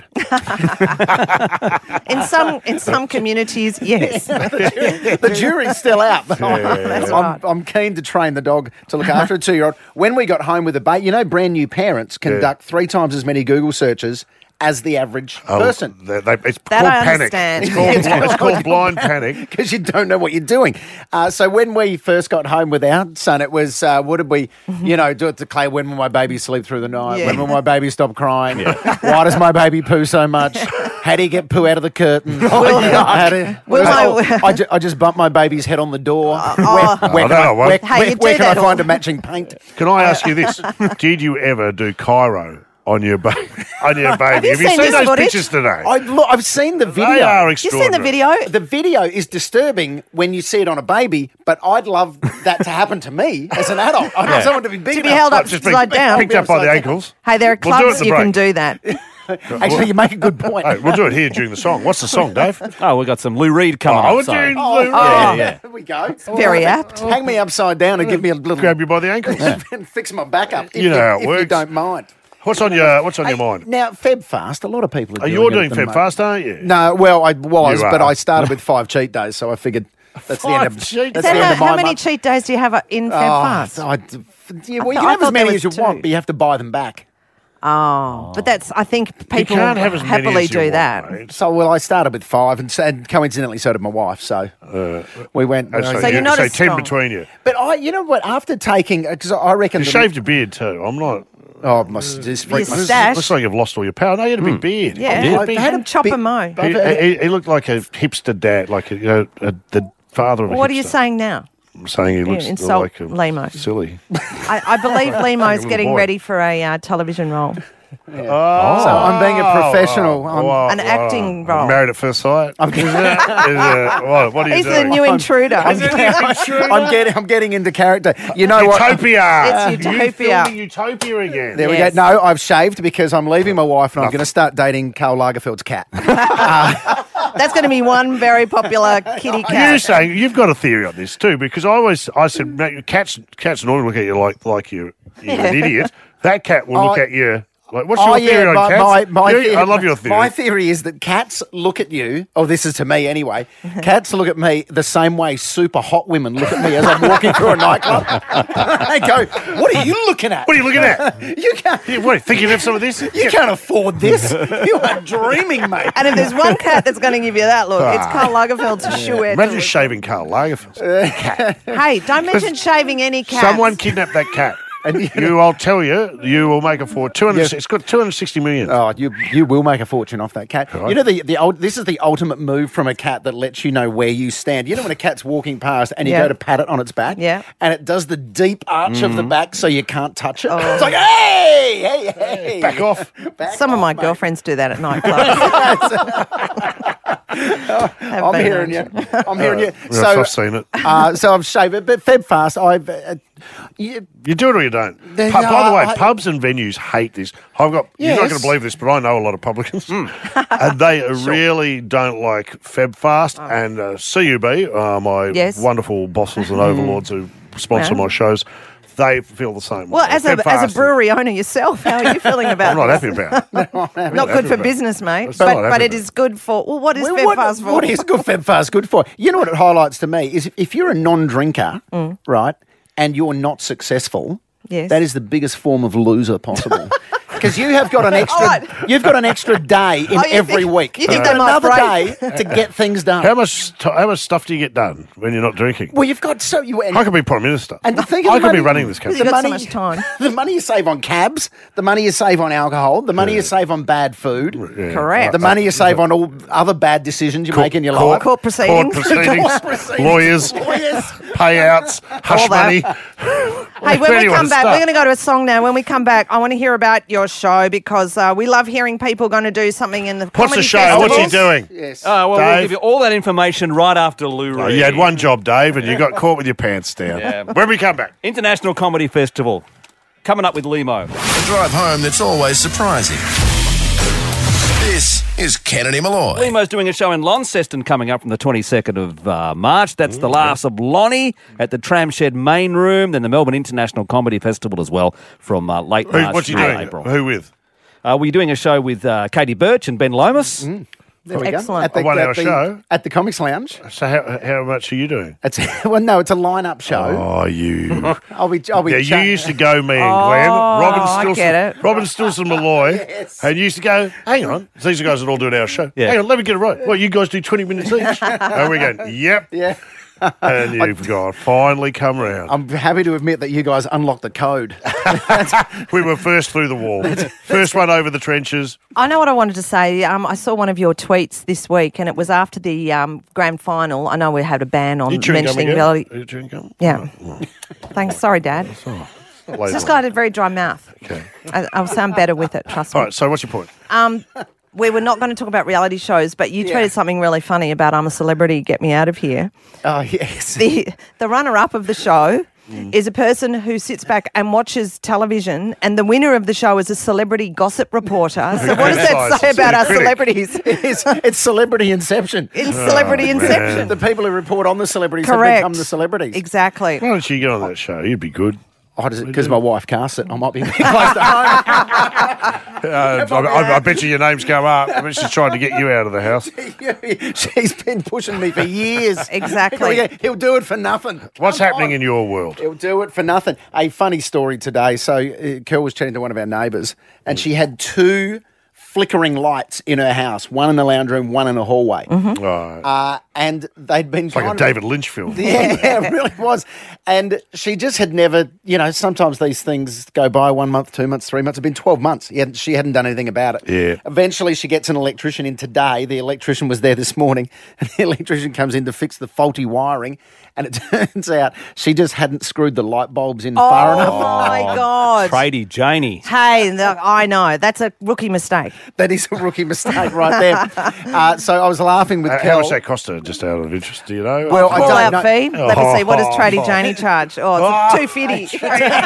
In some communities, yes. The jury's still out. That's right. I'm keen to train the dog to look after a 2-year-old. When we got home with a baby, brand new parents conduct 3 times as many Google searches as the average person. It's That called I panic. understand. It's called blind panic. Because you don't know what you're doing. So when we first got home with our son, it was, what did we, do it to Clay? When will my baby sleep through the night? Yeah. When will my baby stop crying? Why does my baby poo so much? How do you get poo out of the curtain? I just bumped my baby's head on the door. Where can I find a matching paint? Can I ask you this? Did you ever do Cairo on your baby? Have you seen seen this those footage? pictures today? I've seen the video. They are You seen the extraordinary. video? The video is disturbing when you see it on a baby, but I'd love that to happen to me as an adult. I want someone to be big To be enough. held up Just upside down. Picked up by the ankles. Hey, there are We'll do it clubs at the you can break. do that. Actually, you make a good point. Hey, we'll do it here during the song. What's the song, Dave? Oh, we've got some Lou Reed coming we're up. so- doing Oh, Lou yeah, Reed. yeah. There we go. Very apt. Hang me upside down and give me a little Grab you by the ankles. and fix my back up. You know how it if you works. don't mind. What's on your mind? Now, Feb Fast, a lot of people are doing You're it doing at the Feb moment. Fast, aren't you? No, well, I was, You are. but I started with 5 cheat days, so I figured that's the end of, Five cheat that's Is that the end of my how many month. cheat days do you have in Feb Fast? So well, you I can have as thought there many was as you 2. want, but you have to buy them back. Oh, but that's, I think people can't have as many happily as you do want, that. mate. So, well, I started with 5, and coincidentally, so did my wife. So we went. So you're not as 10 strong. between you. But you know what? After taking, because I reckon You shaved your beard too. I'm not. Oh, must just Your freak my stash. Looks like you've lost all your power. No, you had a big beard. Yeah, I had a and chop big- and mow. He looked like a hipster dad, like the father of a What hipster. are you saying now? I'm saying he looks insult like a Lemo. silly. I believe Lemo's little getting boy. ready for a television role. So I'm being a professional. An acting role. Married at first sight. What are you He's the doing? new intruder. I'm getting into character. You know what? Utopia. It's Utopia. Filming Utopia again. There Yes. we go. No, I've shaved because I'm leaving my wife and I'm going to start dating Karl Lagerfeld's cat. That's going to be one very popular kitty You cat. saying you've got a theory on this too? Because I said, "Mate, cats normally look at you like you're an idiot. That cat will look at you. Like, what's your theory on cats? I love your theory. My theory is that cats look at you. Oh, this is to me anyway. Cats look at me the same way super hot women look at me as I'm walking through a nightclub. They go, "What are you looking at? What are you looking at? You can't. What, think you have some of this? You can't afford this. You are dreaming, mate." And if there's one cat that's going to give you that look, it's Karl Lagerfeld's shoe. Imagine shaving Karl Lagerfeld. Hey, don't mention shaving any cats. Someone kidnapped that cat. And I'll tell you, you will make a fortune. It's got 260 million. Oh, you will make a fortune off that cat. Right. You know this is the ultimate move from a cat that lets you know where you stand. You know when a cat's walking past and you Yeah. go to pat it on its back, Yeah. and it does the deep arch of the back so you can't touch it. Oh. It's like, hey, Back off. Some of my girlfriends do that at nightclubs. I'm hearing you. I'm hearing you. Yes, I've seen it. So I've shaved it, but Feb Fast, You do it or you don't. No, By the way, I- pubs and venues hate this. You're not Yes. going to believe this, but I know a lot of publicans, and they really don't like Feb Fast and CUB. My Yes. wonderful bosses and overlords who sponsor Yeah. my shows. They feel the same. Well, way. as Feb a Fast- brewery owner yourself, how are you feeling about I'm not this? happy about it. Not good for business, mate. It's not But happy it about is good for. Well, what is Well, Feb Fast for? What is good Feb Fast good for? You know what it highlights to me is if you're a non-drinker, right, and you're not successful, Yes. that is the biggest form of loser possible. Because you have got an extra, All right. you've got an extra day in Oh, you every think- week. you think You've they got might another break? day to get things done. How much stuff do you get done when you're not drinking? Well, you've got so you. I could be Prime Minister. And the thing I of could money- be running this country. You've got so much time. The money you save on cabs, the money you save on alcohol, the money you save on bad food, Yeah. Correct. the money you save on all other bad decisions you make in your life. Court proceedings. Court proceedings, Court proceedings. lawyers, payouts, hush All that. money. Hey, when Where do we you come wanna back, start? we're going to go to a song now. When we come back, I want to hear about your show because we love hearing people going to do something in the What's comedy the show? festivals. What's he doing? Yes. Well, we'll Dave? give you all that information right after Lou Reed. Oh, you had one job, Dave, and you got caught with your pants down. Yeah. When we come back. International Comedy Festival. Coming up with Lemo. The drive home that's always surprising. This is Kennedy Malloy. Lemo's doing a show in Launceston coming up from the 22nd of March. That's the Laughs of Lonnie at the Tramshed Main Room. Then the Melbourne International Comedy Festival as well from late March What's he through doing? April. Who with? We're doing a show with Katie Birch and Ben Lomas. There we go. Excellent. At the, 1 hour at the- show. At the Comics Lounge. So how much are you doing? It's no, it's a line-up show. Oh, you. I'll be Yeah, you chat- used to go, me and Oh, Glenn. I get it. Robin Stilson Malloy. And you used to go, hang on. These are guys that all do our show. Yeah. Hang on, let me get it right. What, you guys do 20 minutes each? And we go, yep. Yeah. And you've gone, finally come round. I'm happy to admit that you guys unlocked the code. We were first through the wall. First one over the trenches. I know what I wanted to say. I saw one of your tweets this week, and it was after the grand final. I know we had a ban on You chewing gum mentioning again? reality. Are you chewing gum? Yeah. Thanks. Sorry, Dad. Later This on. guy had a very dry mouth. Okay. I'll sound better with it, trust me. All right, so what's your point? We were not going to talk about reality shows, but you tweeted something really funny about I'm a Celebrity, Get Me Out of Here. Oh, yes. The runner-up of the show is a person who sits back and watches television, and the winner of the show is a celebrity gossip reporter. So what does that say about our celebrities? It's celebrity inception. In celebrity inception. The people who report on the celebrities Correct. have become the celebrities. Exactly. Why don't you get on that show? You'd be good. Oh, because my wife casts it. I might be a bit close to home. I bet you your name's come up. I bet she's trying to get you out of the house. She's been pushing me for years. Exactly. He'll do it for nothing. What's happening in your world? He'll do it for nothing. A funny story today. So, Kel was chatting to one of our neighbours, and she had two flickering lights in her house, one in the lounge room, one in the hallway. Right. And they'd been It's like a David Lynch film. Yeah, it really was. And she just had never, sometimes these things go by 1 month, 2 months, 3 months. It's been 12 months. She hadn't done anything about it. Yeah. Eventually, she gets an electrician in today. The electrician was there this morning, and the electrician comes in to fix the faulty wiring. And it turns out she just hadn't screwed the light bulbs in far enough. Oh, my God. Tradie Janie. Hey, look, I know. That's a rookie mistake. That is a rookie mistake right there. So I was laughing with How Kel. much that cost her, just out of interest, do you know? Well, I Call don't out know. fee. Let me see. What does Tradie Janie charge? Oh, it's $250.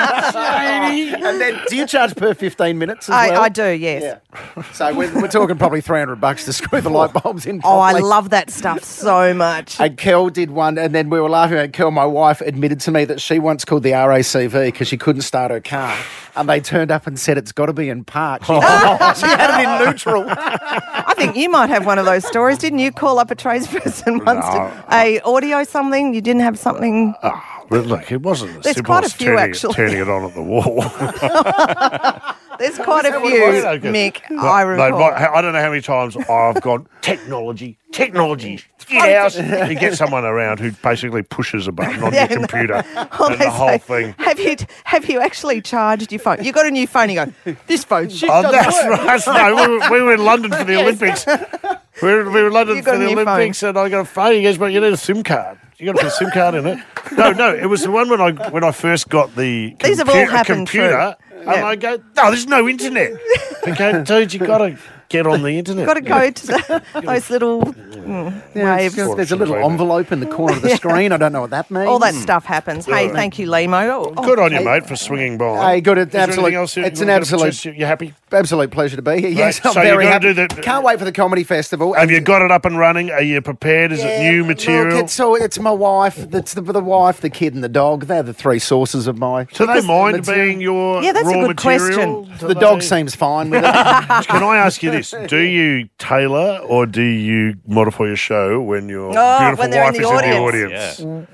And then, do you charge per 15 minutes as well? I do, yes. Yeah. So we're talking probably $300 to screw the light bulbs in Oh, I properly. love that stuff so much. And Kel did one, and then we were laughing at Kel. My wife admitted to me that she once called the RACV because she couldn't start her car, and they turned up and said it's got to be in park. She had it in neutral. I think you might have one of those stories. Didn't you call up a tradesperson once to a audio something? You didn't have something? But look, it wasn't as There's simple quite a as few, actually. turning it on at the wall. There's quite a that what few, it was? Okay. Mick, No, I recall. I don't know how many times I've gone, technology, get out, and get someone around who basically pushes a button on your computer Well, and they the whole say, thing. Have you actually charged your phone? You got a new phone. You go, this phone shit Oh, doesn't that's work. right. No, we were in London for the Olympics. We were in London You got for a the new Olympics, and I got a phone. He goes, but you need a SIM card. You got to put a SIM card in it. No, it was the one when I first got the These have all happened, computer, true. and Yeah. I go, no, there's no internet. Okay, dude, you got to get on the internet. Got to go to those little waves. There's a little envelope in the corner of the screen. I don't know what that means. All that stuff happens. Hey, thank you, Limo. Good on you, mate, for swinging by. Hey, good. Is there Absolute. anything else you It's wanna an get off your chest? absolute. You happy? Absolute pleasure to be here. Yes, Right, I'm so very you're gonna happy. do the- Can't wait for the comedy festival. Have you got it up and running? Are you prepared? Is it new material? Look, it's my wife. It's the wife, the kid, and the dog. They're the three sources of my. Do they mind material. being your Yeah, that's a raw good material? question. The dog seems fine with it. Can I ask you this? Do you tailor or do you modify your show when your beautiful when they're wife in is the in the audience. audience?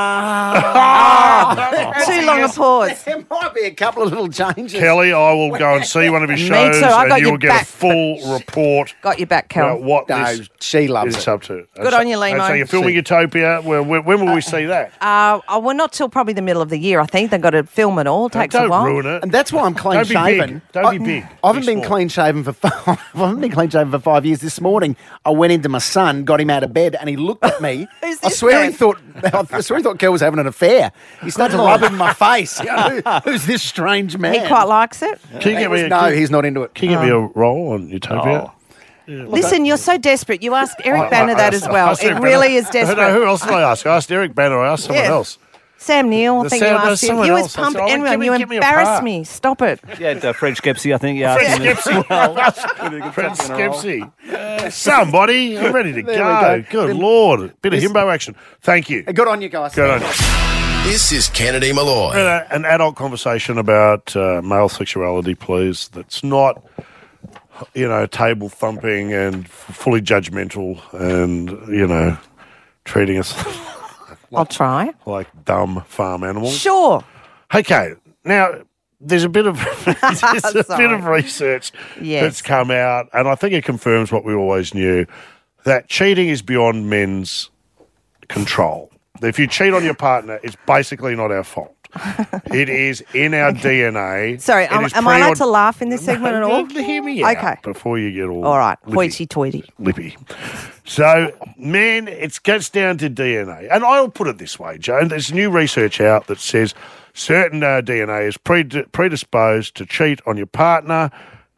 Wow. Too long a pause. There might be a couple of little changes. Kelly, I will go and see one of his Me shows too. I and got you'll your get back. a full report Got your back, Kel. about what No, this she loves is it. up to. Good on you, Limo. And so you're filming Utopia. When will we see that? Well, not till probably the middle of the year, I think. They've got to film it all. Takes Don't a while. ruin it. And that's why I'm clean Don't be shaven. big. Don't be big. I haven't Be been small. clean shaven for I haven't been clean shaven for 5 years. This morning, I went into my son, got him out of bed, and he looked at me. Who's I this swear man? he thought Kel was having an affair. He started rubbing my face. You know, who's this strange man? He quite likes it. Can you get me No, he's not into it. Can you get me a role on Utopia? Listen, you're so desperate. You asked Eric Banner that as well. I asked It Eric really Banner. is desperate. Who else did I ask? I asked Eric Banner. I asked someone Yeah. else. Sam Neill, I think you asked him. someone You was else. I pumped. said, Everyone, you give me a embarrassed part. me. Stop it. Yeah, Fred Skepsy, I think. Yeah, Fred Skepsy. Fred Skepsy. Somebody. I'm ready to There go. we go. Good Then- Lord. Bit of himbo action. Thank you. Good on you guys. Good on you. This is Kennedy Malloy. An adult conversation about male sexuality, please. That's not table thumping and fully judgmental and, treating us I'll try. like dumb farm animals. Sure. Okay, now there's a bit of research that's come out, and I think it confirms what we always knew, that cheating is beyond men's control. If you cheat on your partner, it's basically not our fault. It is in our DNA. Sorry, am I allowed to laugh in this segment at all? Hear me out Okay. before you get all right, hoity-toity. lippy. So, men, it gets down to DNA. And I'll put it this way, Joan. There's new research out that says certain DNA is predisposed to cheat on your partner.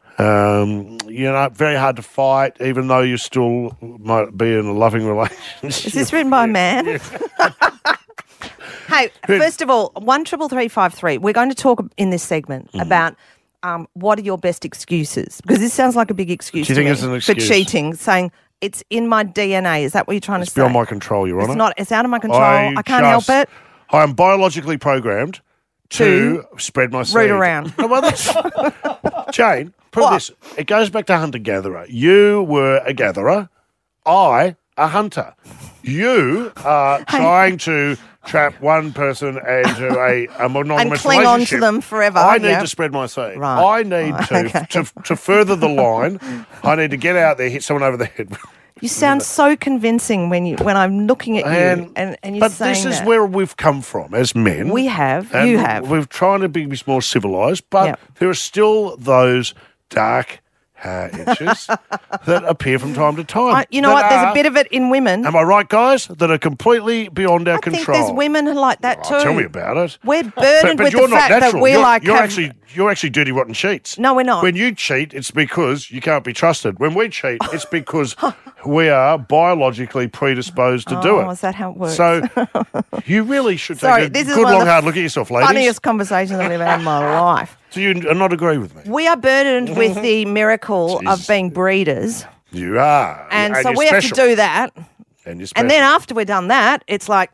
Very hard to fight, even though you still might be in a loving relationship. Is this written by a man? Hey, first of all, 133353. We're going to talk in this segment about what are your best excuses, because this sounds like a big excuse. Do you think it's an excuse for cheating? Saying it's in my DNA. Is that what you're trying to say? It's beyond my control, Your Honour. It's not. It's out of my control. I can't help it. I am biologically programmed to spread my seed. Root around. No, well, that's Jane. Put this. It goes back to hunter-gatherer. You were a gatherer. I a hunter. You are trying to trap one person into a monogamous and cling on to them forever. I need to spread my seed. Right. I need to further the line. I need to get out there, hit someone over the head. You sound so convincing when I'm looking at you and you're but saying this is that. where we've come from as men. We have. And You have. We're trying to be more civilised, but there are still those dark itches that appear from time to time. You know what? There's a bit of it in women. Am I right, guys? That are completely beyond our I think control. there's women who like that too. Tell me about it. We're burdened with the fact that we're you're actually dirty, rotten cheats. No, we're not. When you cheat, it's because you can't be trusted. When we cheat, it's because we are biologically predisposed to do it. Oh, is that how it works? So you really should Sorry, take a this is good, one of long, the hard look at yourself, ladies. funniest conversations I've ever had in my life. Do you not agree with me? We are burdened with the miracle of being breeders. You are. And so you're we have to special. do that. And you're And then after we've done that, it's like,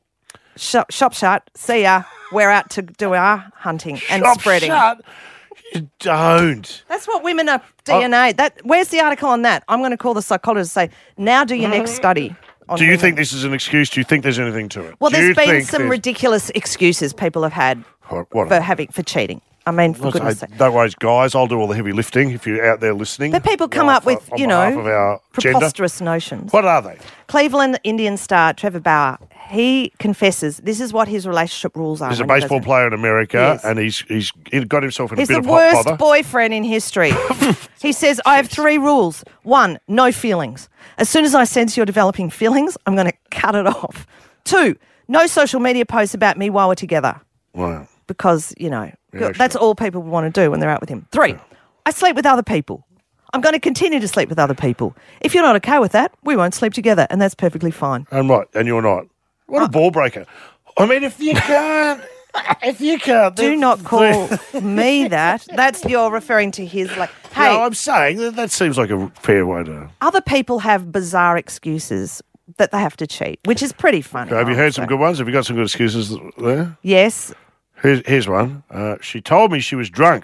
shop shut, see ya. We're out to do our hunting and Shop spreading. shut. You don't. That's what women are DNA. Where's the article on that? I'm going to call the psychologist and say, now do your next study. Do you think this is an excuse? Do you think there's anything to it? Well, Do there's you been think some there's- ridiculous excuses people have had for cheating. I mean, for goodness sake. Don't worry, guys. I'll do all the heavy lifting if you're out there listening. But people come up with, on behalf of our preposterous gender. notions. What are they? Cleveland Indian star Trevor Bauer, he confesses this is what his relationship rules are. He's a when he baseball goes player in America, Yes. and he's got himself in He's a bit the of hot worst bother. boyfriend in history. He says, I have 3 rules. 1, no feelings. As soon as I sense you're developing feelings, I'm going to cut it off. 2, no social media posts about me while we're together. Wow. Because, Yeah, that's all people want to do when they're out with him. 3, I sleep with other people. I'm going to continue to sleep with other people. If you're not okay with that, we won't sleep together, and that's perfectly fine. And right, and you're not. What a ball breaker. I mean, if you can't... Do not call me that. You're referring to his, hey. No, I'm saying that seems like a fair way to... Other people have bizarre excuses that they have to cheat, which is pretty funny. Have you heard some good ones? Have you got some good excuses there? Yes. Here's one. She told me she was drunk,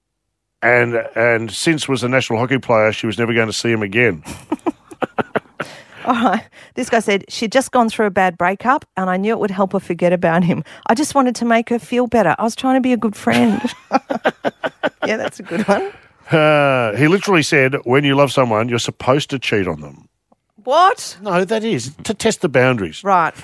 and since was a national hockey player, she was never going to see him again. All right. This guy said, she'd just gone through a bad breakup and I knew it would help her forget about him. I just wanted to make her feel better. I was trying to be a good friend. Yeah, that's a good one. He literally said, when you love someone, you're supposed to cheat on them. What? No, that is to test the boundaries. Right.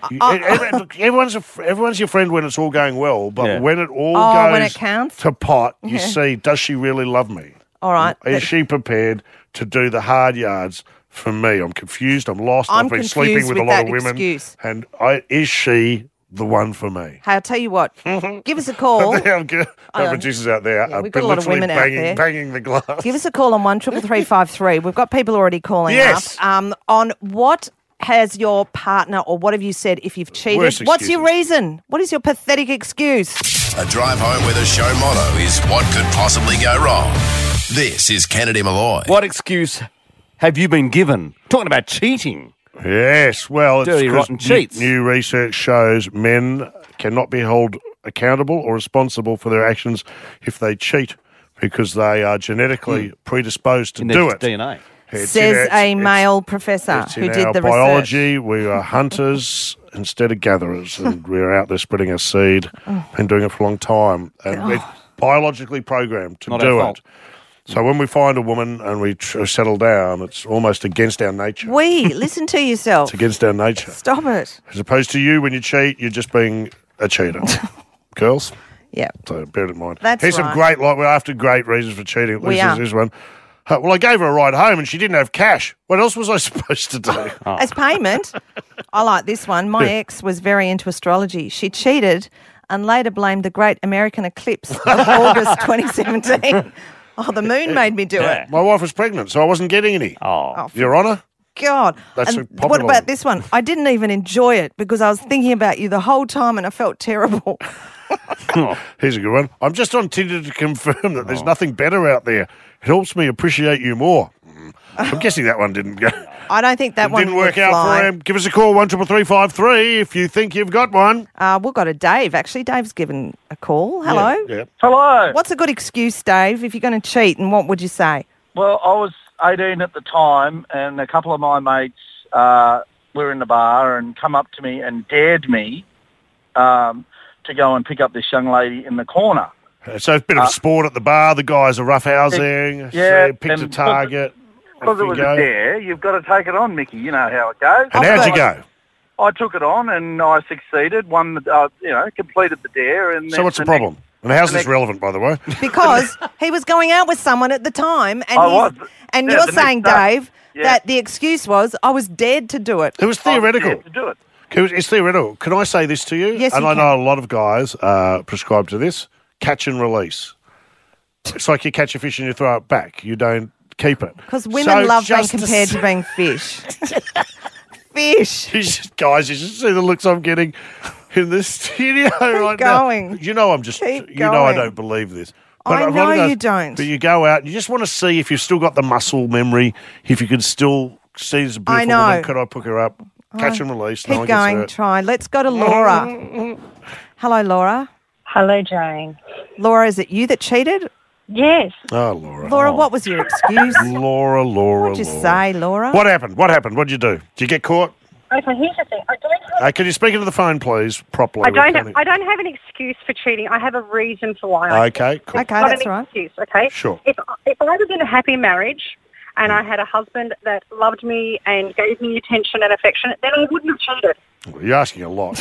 Everyone's your friend when it's all going well, but when it all when goes it counts? to pot, you see, does she really love me? All right. Is she prepared to do the hard yards for me? I'm confused. I'm lost. I've been sleeping with a lot of women. Excuse. And is she the one for me? Hey, I'll tell you what. Give us a call. Our producers out there are we've got a lot of literally women out there. banging the glass. Give us a call on 133353. We've got people already calling Yes. up. On what has your partner or what have you said if you've cheated? Worst What's your reason? What is your pathetic excuse? A drive home with a show motto is what could possibly go wrong. This is Kennedy Malloy. What excuse have you been given? Talking about cheating. Yes, well, it's Dirty, 'cause rotten cheats. New research shows men cannot be held accountable or responsible for their actions if they cheat because they are genetically predisposed to In do their it. DNA. It's Says in- a it's- male professor it's who in did our the biology. We are hunters instead of gatherers, and we're out there spreading our seed. Been doing it for a long time, and it's biologically programmed to Not our do fault. it. So when we find a woman and we settle down, it's almost against our nature. research. Listen to yourself. It's against our nature. Stop it. As opposed to you, when you cheat, you're just being a cheater. Girls? Yeah. So bear it in mind. That's Here's some right. great, we're after great reasons for cheating. At We least are. there's one. Well, I gave her a ride home and she didn't have cash. What else was I supposed to do? As payment, I like this one. My ex was very into astrology. She cheated and later blamed the great American eclipse of August 2017. Oh, the moon made me do it. My wife was pregnant, so I wasn't getting any. Oh. Your Honour? God. That's And a popular what about one. this one? I didn't even enjoy it because I was thinking about you the whole time and I felt terrible. Here's a good one. I'm just on Tinder to confirm that Oh. there's nothing better out there. It helps me appreciate you more. I'm guessing that one didn't go. I don't think that It one didn't work would out fly. for him. Give us a call, 133353, if you think you've got one. We've got a Dave. Actually, Dave's given a call. Hello. Yeah. Hello. What's a good excuse, Dave, if you're going to cheat, and what would you say? Well, I was 18 at the time, and a couple of my mates were in the bar and come up to me and dared me to go and pick up this young lady in the corner. So it's a bit of sport at the bar. The guys are roughhousing. Yeah, so picked a and- target. Because Off it you was go. a dare, you've got to take it on, Mickey. You know how it goes. And how'd you go? I took it on and I succeeded, completed the dare. And So then what's the next- problem? And how's the this next- relevant, by the way? Because he was going out with someone at the time, and I was. and Yeah, you're the next saying, day. Dave, Yeah. that the excuse was I was dared to do it. It was theoretical. To do it. It's theoretical. Can I say this to you? Yes, and you I can. know a lot of guys prescribe to this. Catch and release. It's like you catch a fish and you throw it back. You don't keep it. Because women love being just compared to being fish. Fish. Guys, you should see the looks I'm getting in the studio right going. now. You know I'm just, Keep you know I going. don't believe this. I a lot know of guys- you don't. But you go out and you just want to see if you've still got the muscle memory, if you can still see there's a beautiful I know. woman, could I pick her up? Catch and release. No Keep one gets going. hurt. Try. Let's go to Laura. Hello, Laura. Hello, Jane. Laura, is it you that cheated? Yes. Oh, Laura. Laura, what was your excuse? Laura. What'd you say, Laura? What happened? What'd you do? Did you get caught? Okay, here's the thing. I don't have, Can you speak into the phone, please, properly? I don't We have, can't- I don't have an excuse for cheating. I have a reason for why I Okay, cool. Okay, Not that's an right. excuse, okay? Sure. If I was in a happy marriage and I had a husband that loved me and gave me attention and affection, then I wouldn't have cheated. You're asking a lot.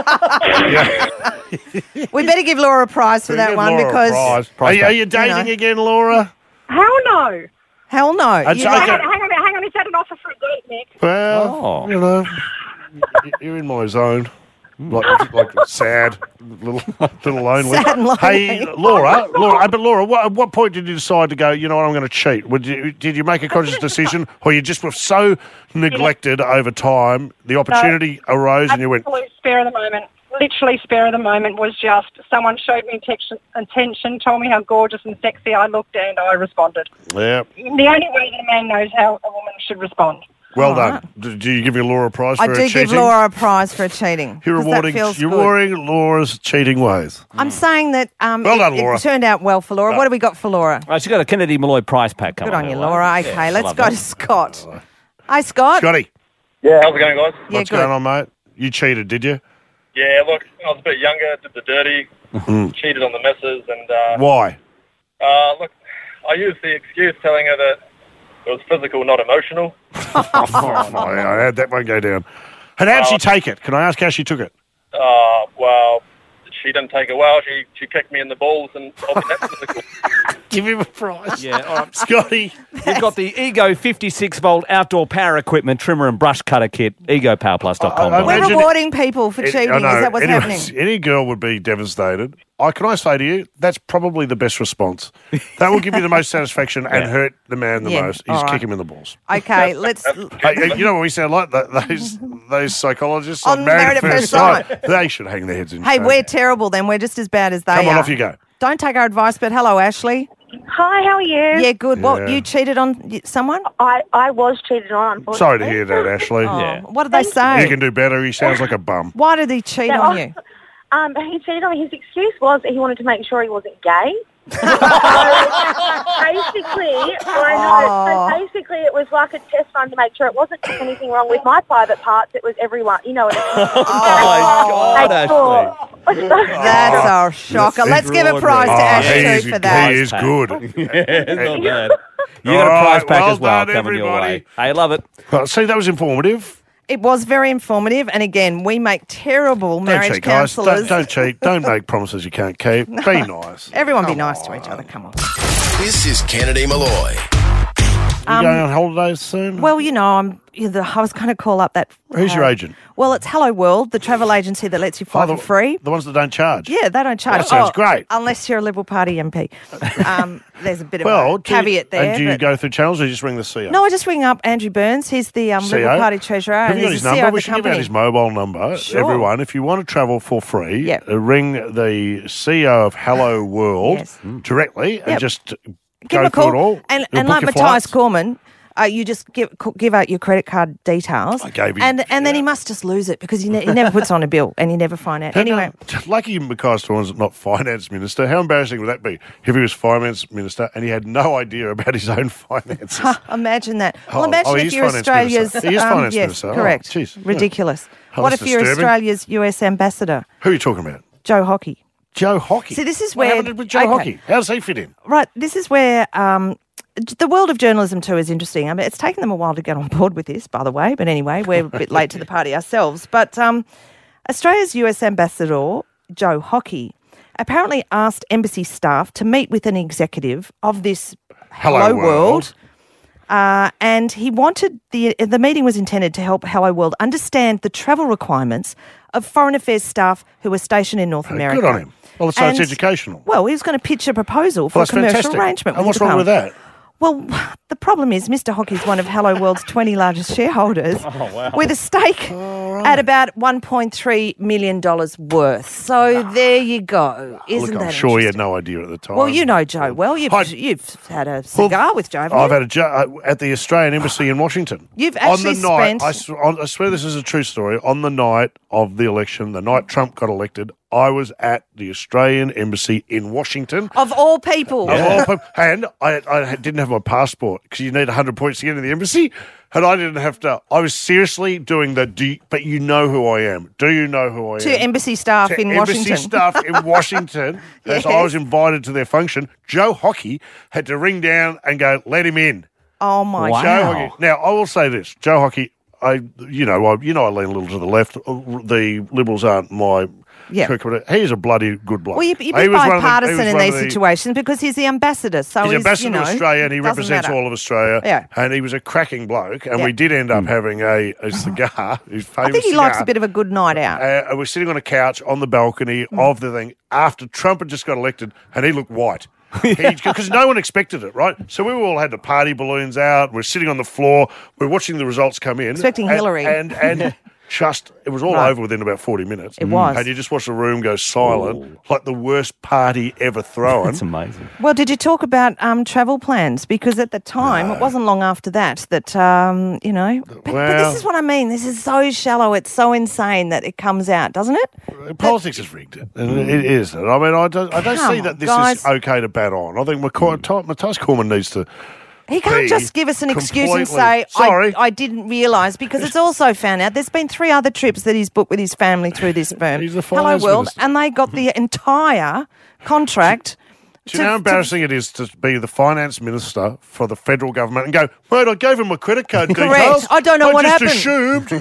We better give Laura a prize for that Give one Laura a because. prize. Are you dating know. again, Laura? Hell no. Hell no. It's You- okay. Hang on. Is that an offer for a date, Nick? Well, you know, you're in my zone. Like sad, little lonely. Sad and lonely. Hey, Laura, but Laura, at what point did you decide to go, you know what, I'm going to cheat? Did you make a conscious decision, or you just were so neglected over time, the opportunity arose and you went, Absolute spare of the moment. Literally spare of the moment was just someone showed me attention, told me how gorgeous and sexy I looked, and I responded. yeah, The only way that a man knows how a woman should respond. well done. Do you give your Laura a prize for I her do cheating? give Laura a prize for cheating. You're 'cause that rewarding, feels you're good. rewarding Laura's cheating ways. I'm saying that Well done, Laura. it turned out well for Laura. What have we got for Laura? She's got a Kennedy Malloy prize pack coming. Good on her you, way. Laura. Yeah, Okay, let's love go that. to Scott. Hi, Scott. Scotty, Yeah, how's it going, guys? Yeah, what's good. going on, mate? You cheated, did you? Yeah, look, I was a bit younger, did the dirty, cheated on the missus, and Why? look, I used the excuse telling her that it was physical, not emotional. I had that one go down. And how'd she take it? Can I ask how she took it? Well, she didn't take it well. She kicked me in the balls and told me that's physical. Give him a prize. Yeah, all right. Scotty. We've got the Ego 56-volt outdoor power equipment trimmer and brush cutter kit, egopowerplus.com. I We're imagine rewarding people for cheating. Is that what's happening? Any girl would be devastated. Can I say to you, that's probably the best response. That will give you the most satisfaction and hurt the man the Yeah, most. all Is right. kick him in the balls. Okay, let's. Hey, you know what we sound like? Those psychologists On Married at First Sight. They should hang their heads in Hey, shame. we're terrible then. We're just as bad as they Come are. on, off you go. Don't take our advice, but hello, Ashley. Hi, how are you? Yeah, good. What, Yeah. you cheated on someone? I was cheated on, unfortunately. Sorry to hear that, Ashley. Oh, what did they say? You can do better. He sounds like a bum. Why did he cheat No, on you? He cheated on me. His excuse was that he wanted to make sure he wasn't gay. Basically, it was like a test run to make sure it wasn't just anything wrong with my private parts. It was everyone. You know what I mean? That's our shocker. Let's give a prize to Ash too for that. He is good. Not bad. You got a prize pack as well coming your way. I love it. Well, see, that was informative. It was very informative, and again, we make terrible marriage counsellors. Don't cheat. Don't make promises you can't keep. Be nice. Everyone be nice to each other. Come on. This is Kennedy Malloy. You going on holidays soon? Well, you know, I was going to call up that. Who's your agent? Well, it's Hello World, the travel agency that lets you fly for free. The ones that don't charge? Yeah, they don't charge. That sounds great. Unless you're a Liberal Party MP. There's a bit of a caveat there. And do you go through channels or you just ring the CEO? No, I just ring up Andrew Burns. He's the Liberal Party treasurer. Have you got his number? We should give out his mobile number. Sure. Everyone, if you want to travel for free, ring the CEO of Hello World directly and just give him a through call. it all. And like Matthias Cormann, you just give out your credit card details. I gave him, and then he must just lose it because he never puts on a bill and you never find out. Anyway. Lucky Matthias Cormann's not finance minister. How embarrassing would that be if he was finance minister and he had no idea about his own finances? Imagine that. Well, imagine if you're Australia's... He is finance minister. Correct. Oh, geez. Ridiculous. Oh, what that's if you're disturbing. Australia's US ambassador? Who are you talking about? Joe Hockey. Joe Hockey? See, this is What where... happened with Joe Hockey? How does he fit in? Right, this is where... the world of journalism too is interesting. I mean, it's taken them a while to get on board with this, by the way. But anyway, we're a bit late to the party ourselves. But Australia's US ambassador, Joe Hockey, apparently asked embassy staff to meet with an executive of this Hello World. And he wanted the meeting was intended to help Hello World understand the travel requirements of foreign affairs staff who were stationed in North America. Good on him. Well, so it's educational. Well, he was going to pitch a proposal for a commercial arrangement. And what's wrong with that? Well, the problem is Mr. Hockey's one of Hello World's 20 largest shareholders with a stake at about $1.3 million worth. So there you go. Isn't that I'm sure he had no idea at the time. Well, you know Joe well. You've had a cigar with Joe, haven't you? I've had at the Australian Embassy in Washington. You've actually spent... I swear this is a true story. On the night of the election, the night Trump got elected, I was at the Australian Embassy in Washington. Of all people. And I didn't have my passport because you need 100 points to get into the embassy. And I didn't have to. I was seriously doing but you know who I am. Do you know who I am? To embassy staff in Washington. Embassy staff in Washington. As I was invited to their function, Joe Hockey had to ring down and go, let him in. Oh, my God. Joe Hockey. Now, I will say this. Joe Hockey, I lean a little to the left. The Liberals aren't my... Yeah. He's a bloody good bloke. Well, you'd be bipartisan in these situations because he's the ambassador. So he's ambassador to Australia and he represents all of Australia. Yeah. And he was a cracking bloke. And we did end up having a cigar. His famous I think he cigar. likes a bit of a good night out. We're sitting on a couch on the balcony of the thing after Trump had just got elected and he looked white. Because no one expected it, right? So we all had the party balloons out. We're sitting on the floor. We're watching the results come in. Expecting Hillary. And it was all over within about 40 minutes. It was. And you just watch the room go silent, like the worst party ever thrown. That's amazing. Well, did you talk about travel plans? Because at the time, it wasn't long after that, but this is what I mean. This is so shallow. It's so insane that it comes out, doesn't it? Politics is rigged. It is. I mean, I don't see that this is okay to bat on. I think Matthias Cormann needs to... He can't just give us an excuse and say, I didn't realise, because it's also found out there's been 3 other trips that he's booked with his family through this firm. He's a Hello finance World, minister. and they got the entire contract. Do you know how embarrassing it is to be the finance minister for the federal government and go, mate, I gave him my credit card details. Correct. I don't know what happened. Assumed.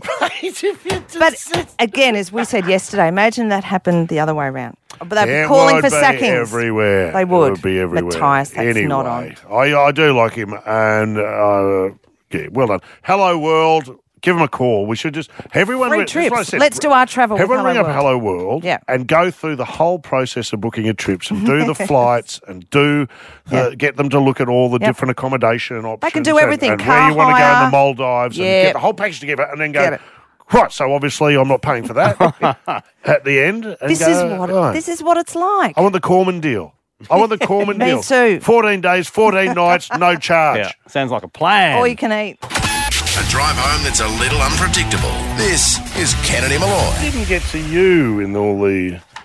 But again, as we said yesterday, imagine that happened the other way around. But they'd be It calling would for be sackings. everywhere. They would. It would be everywhere. Matthias, that's anyway, not on. I do like him, and well done. Hello World. Give them a call. We should just... Everyone... Free that's what I trips. said. Let's do our travel with Everyone Hello ring up World. Hello World and go through the whole process of booking your trips and do the flights and get them to look at all the different accommodation options. They can do everything. And Car where you want to go hire. in the Maldives and get the whole package together and then go... Right, so obviously I'm not paying for that at the end. And This is what it's like. I want the Cormann deal. I want the Cormann Me deal. too. 14 days, 14 nights, no charge. Yeah, sounds like a plan. All you can eat. A drive home that's a little unpredictable. This is Kennedy Malloy. Didn't get to you in all the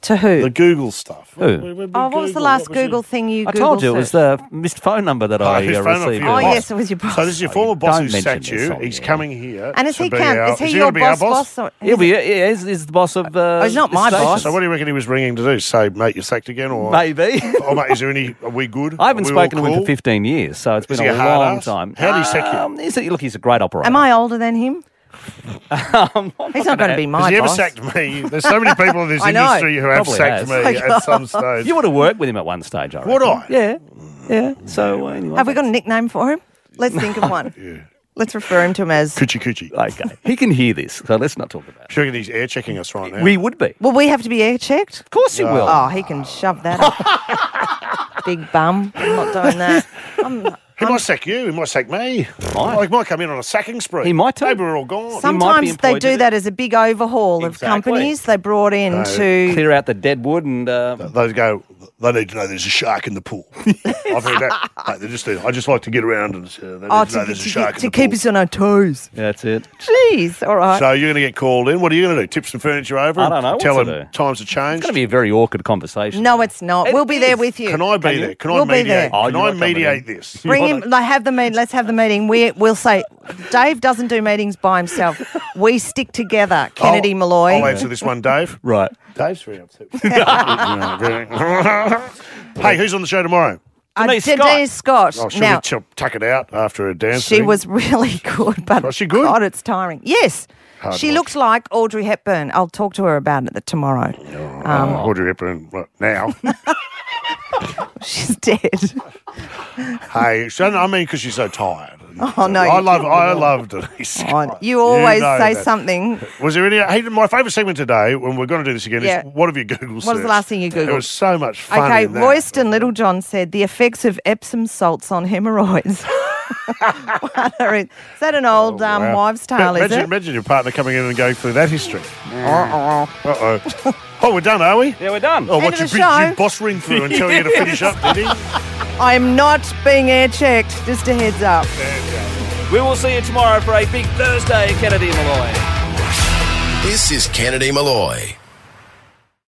To who? The Google stuff. Who? Oh, what was the last Google thing you Googled? I told you it was the missed phone number that I his phone number received. for your Oh, boss. yes, it was your boss. So this is your former boss don't who mention sacked this you. on He's the coming here. And is to he be count? our- Is he gonna your be our boss? Or, He'll be, he's the boss of. he's not my the station. boss. So what do you reckon he was ringing to do? Say, mate, you're sacked again? Or Maybe. Oh, mate, is there any? Are we good? I haven't Are we all spoken to him cool? for 15 years, so it's been Is he a a hard long ass? time. How did he sack you? Look, he's a great operator. Am I older than him? He's not going to be my Has he ever boss. sacked me? There's so many people in this I know. industry who have Probably sacked has. me at some stage. You would have worked with him at one stage, I reckon. Would I? Yeah. Yeah. So, anyway. Have we got a nickname for him? Let's think of one. Let's refer him to him as... Coochie coochie. Okay. He can hear this, so let's not talk about it. Do you reckon he's air checking us right now? We would be. Will we have to be air checked? Of course you will. Oh, he can shove that up. Big bum. I'm not doing that. He might sack you. He might sack me. He might come in on a sacking spree. He might too. Maybe we're all gone. Sometimes they do that as a big overhaul of companies. They brought in to... Clear out the dead wood and... They go, they need to know there's a shark in the pool. I've heard that. Mate, they just do. I just like to get around and they need to know there's a shark in the keep pool. us on our toes. That's it. Jeez, all right. So you're going to get called in. What are you going to do? Tip some furniture over? I don't know what Tell to them do. times have It's changed. going to be a very awkward conversation. No, it's not. We'll be there with you. Can I be there? Can I We'll be mediate? there. Can I mediate this? Bring him. Like, have the meeting. Let's have the meeting. We'll say Dave doesn't do meetings by himself. We stick together. Kennedy Malloy. I'll answer this one, Dave. Right. Dave's very upset. Hey, who's on the show tomorrow? Denise Scott. Oh, Now, she'll tuck it out after a dance. she was really good, but Was she good? God, it's tiring. Yes. Hard She work. looks like Audrey Hepburn. I'll talk to her about it tomorrow. Audrey Hepburn, what, now? She's dead. Hey, I mean, because she's so tired. Oh, no. I love Denise. Oh, you always know say that. something. Was there any? Hey, my favourite segment today, when we're going to do this again, Yeah. is what have you Googled? What was the last thing you Googled? It was so much fun. Okay, in that. Royston Littlejohn said the effects of Epsom salts on hemorrhoids. Is that an old Wow. wives' tale, is it? Imagine your partner coming in and going through that history. Uh-oh. Oh, we're done, are we? Yeah, we're done. Oh, End what of your the show. big boss ring through and tell you to finish up, did he? I'm not being air checked. Just a heads up. We will see you tomorrow for a big Thursday, Kennedy Malloy. This is Kennedy Malloy.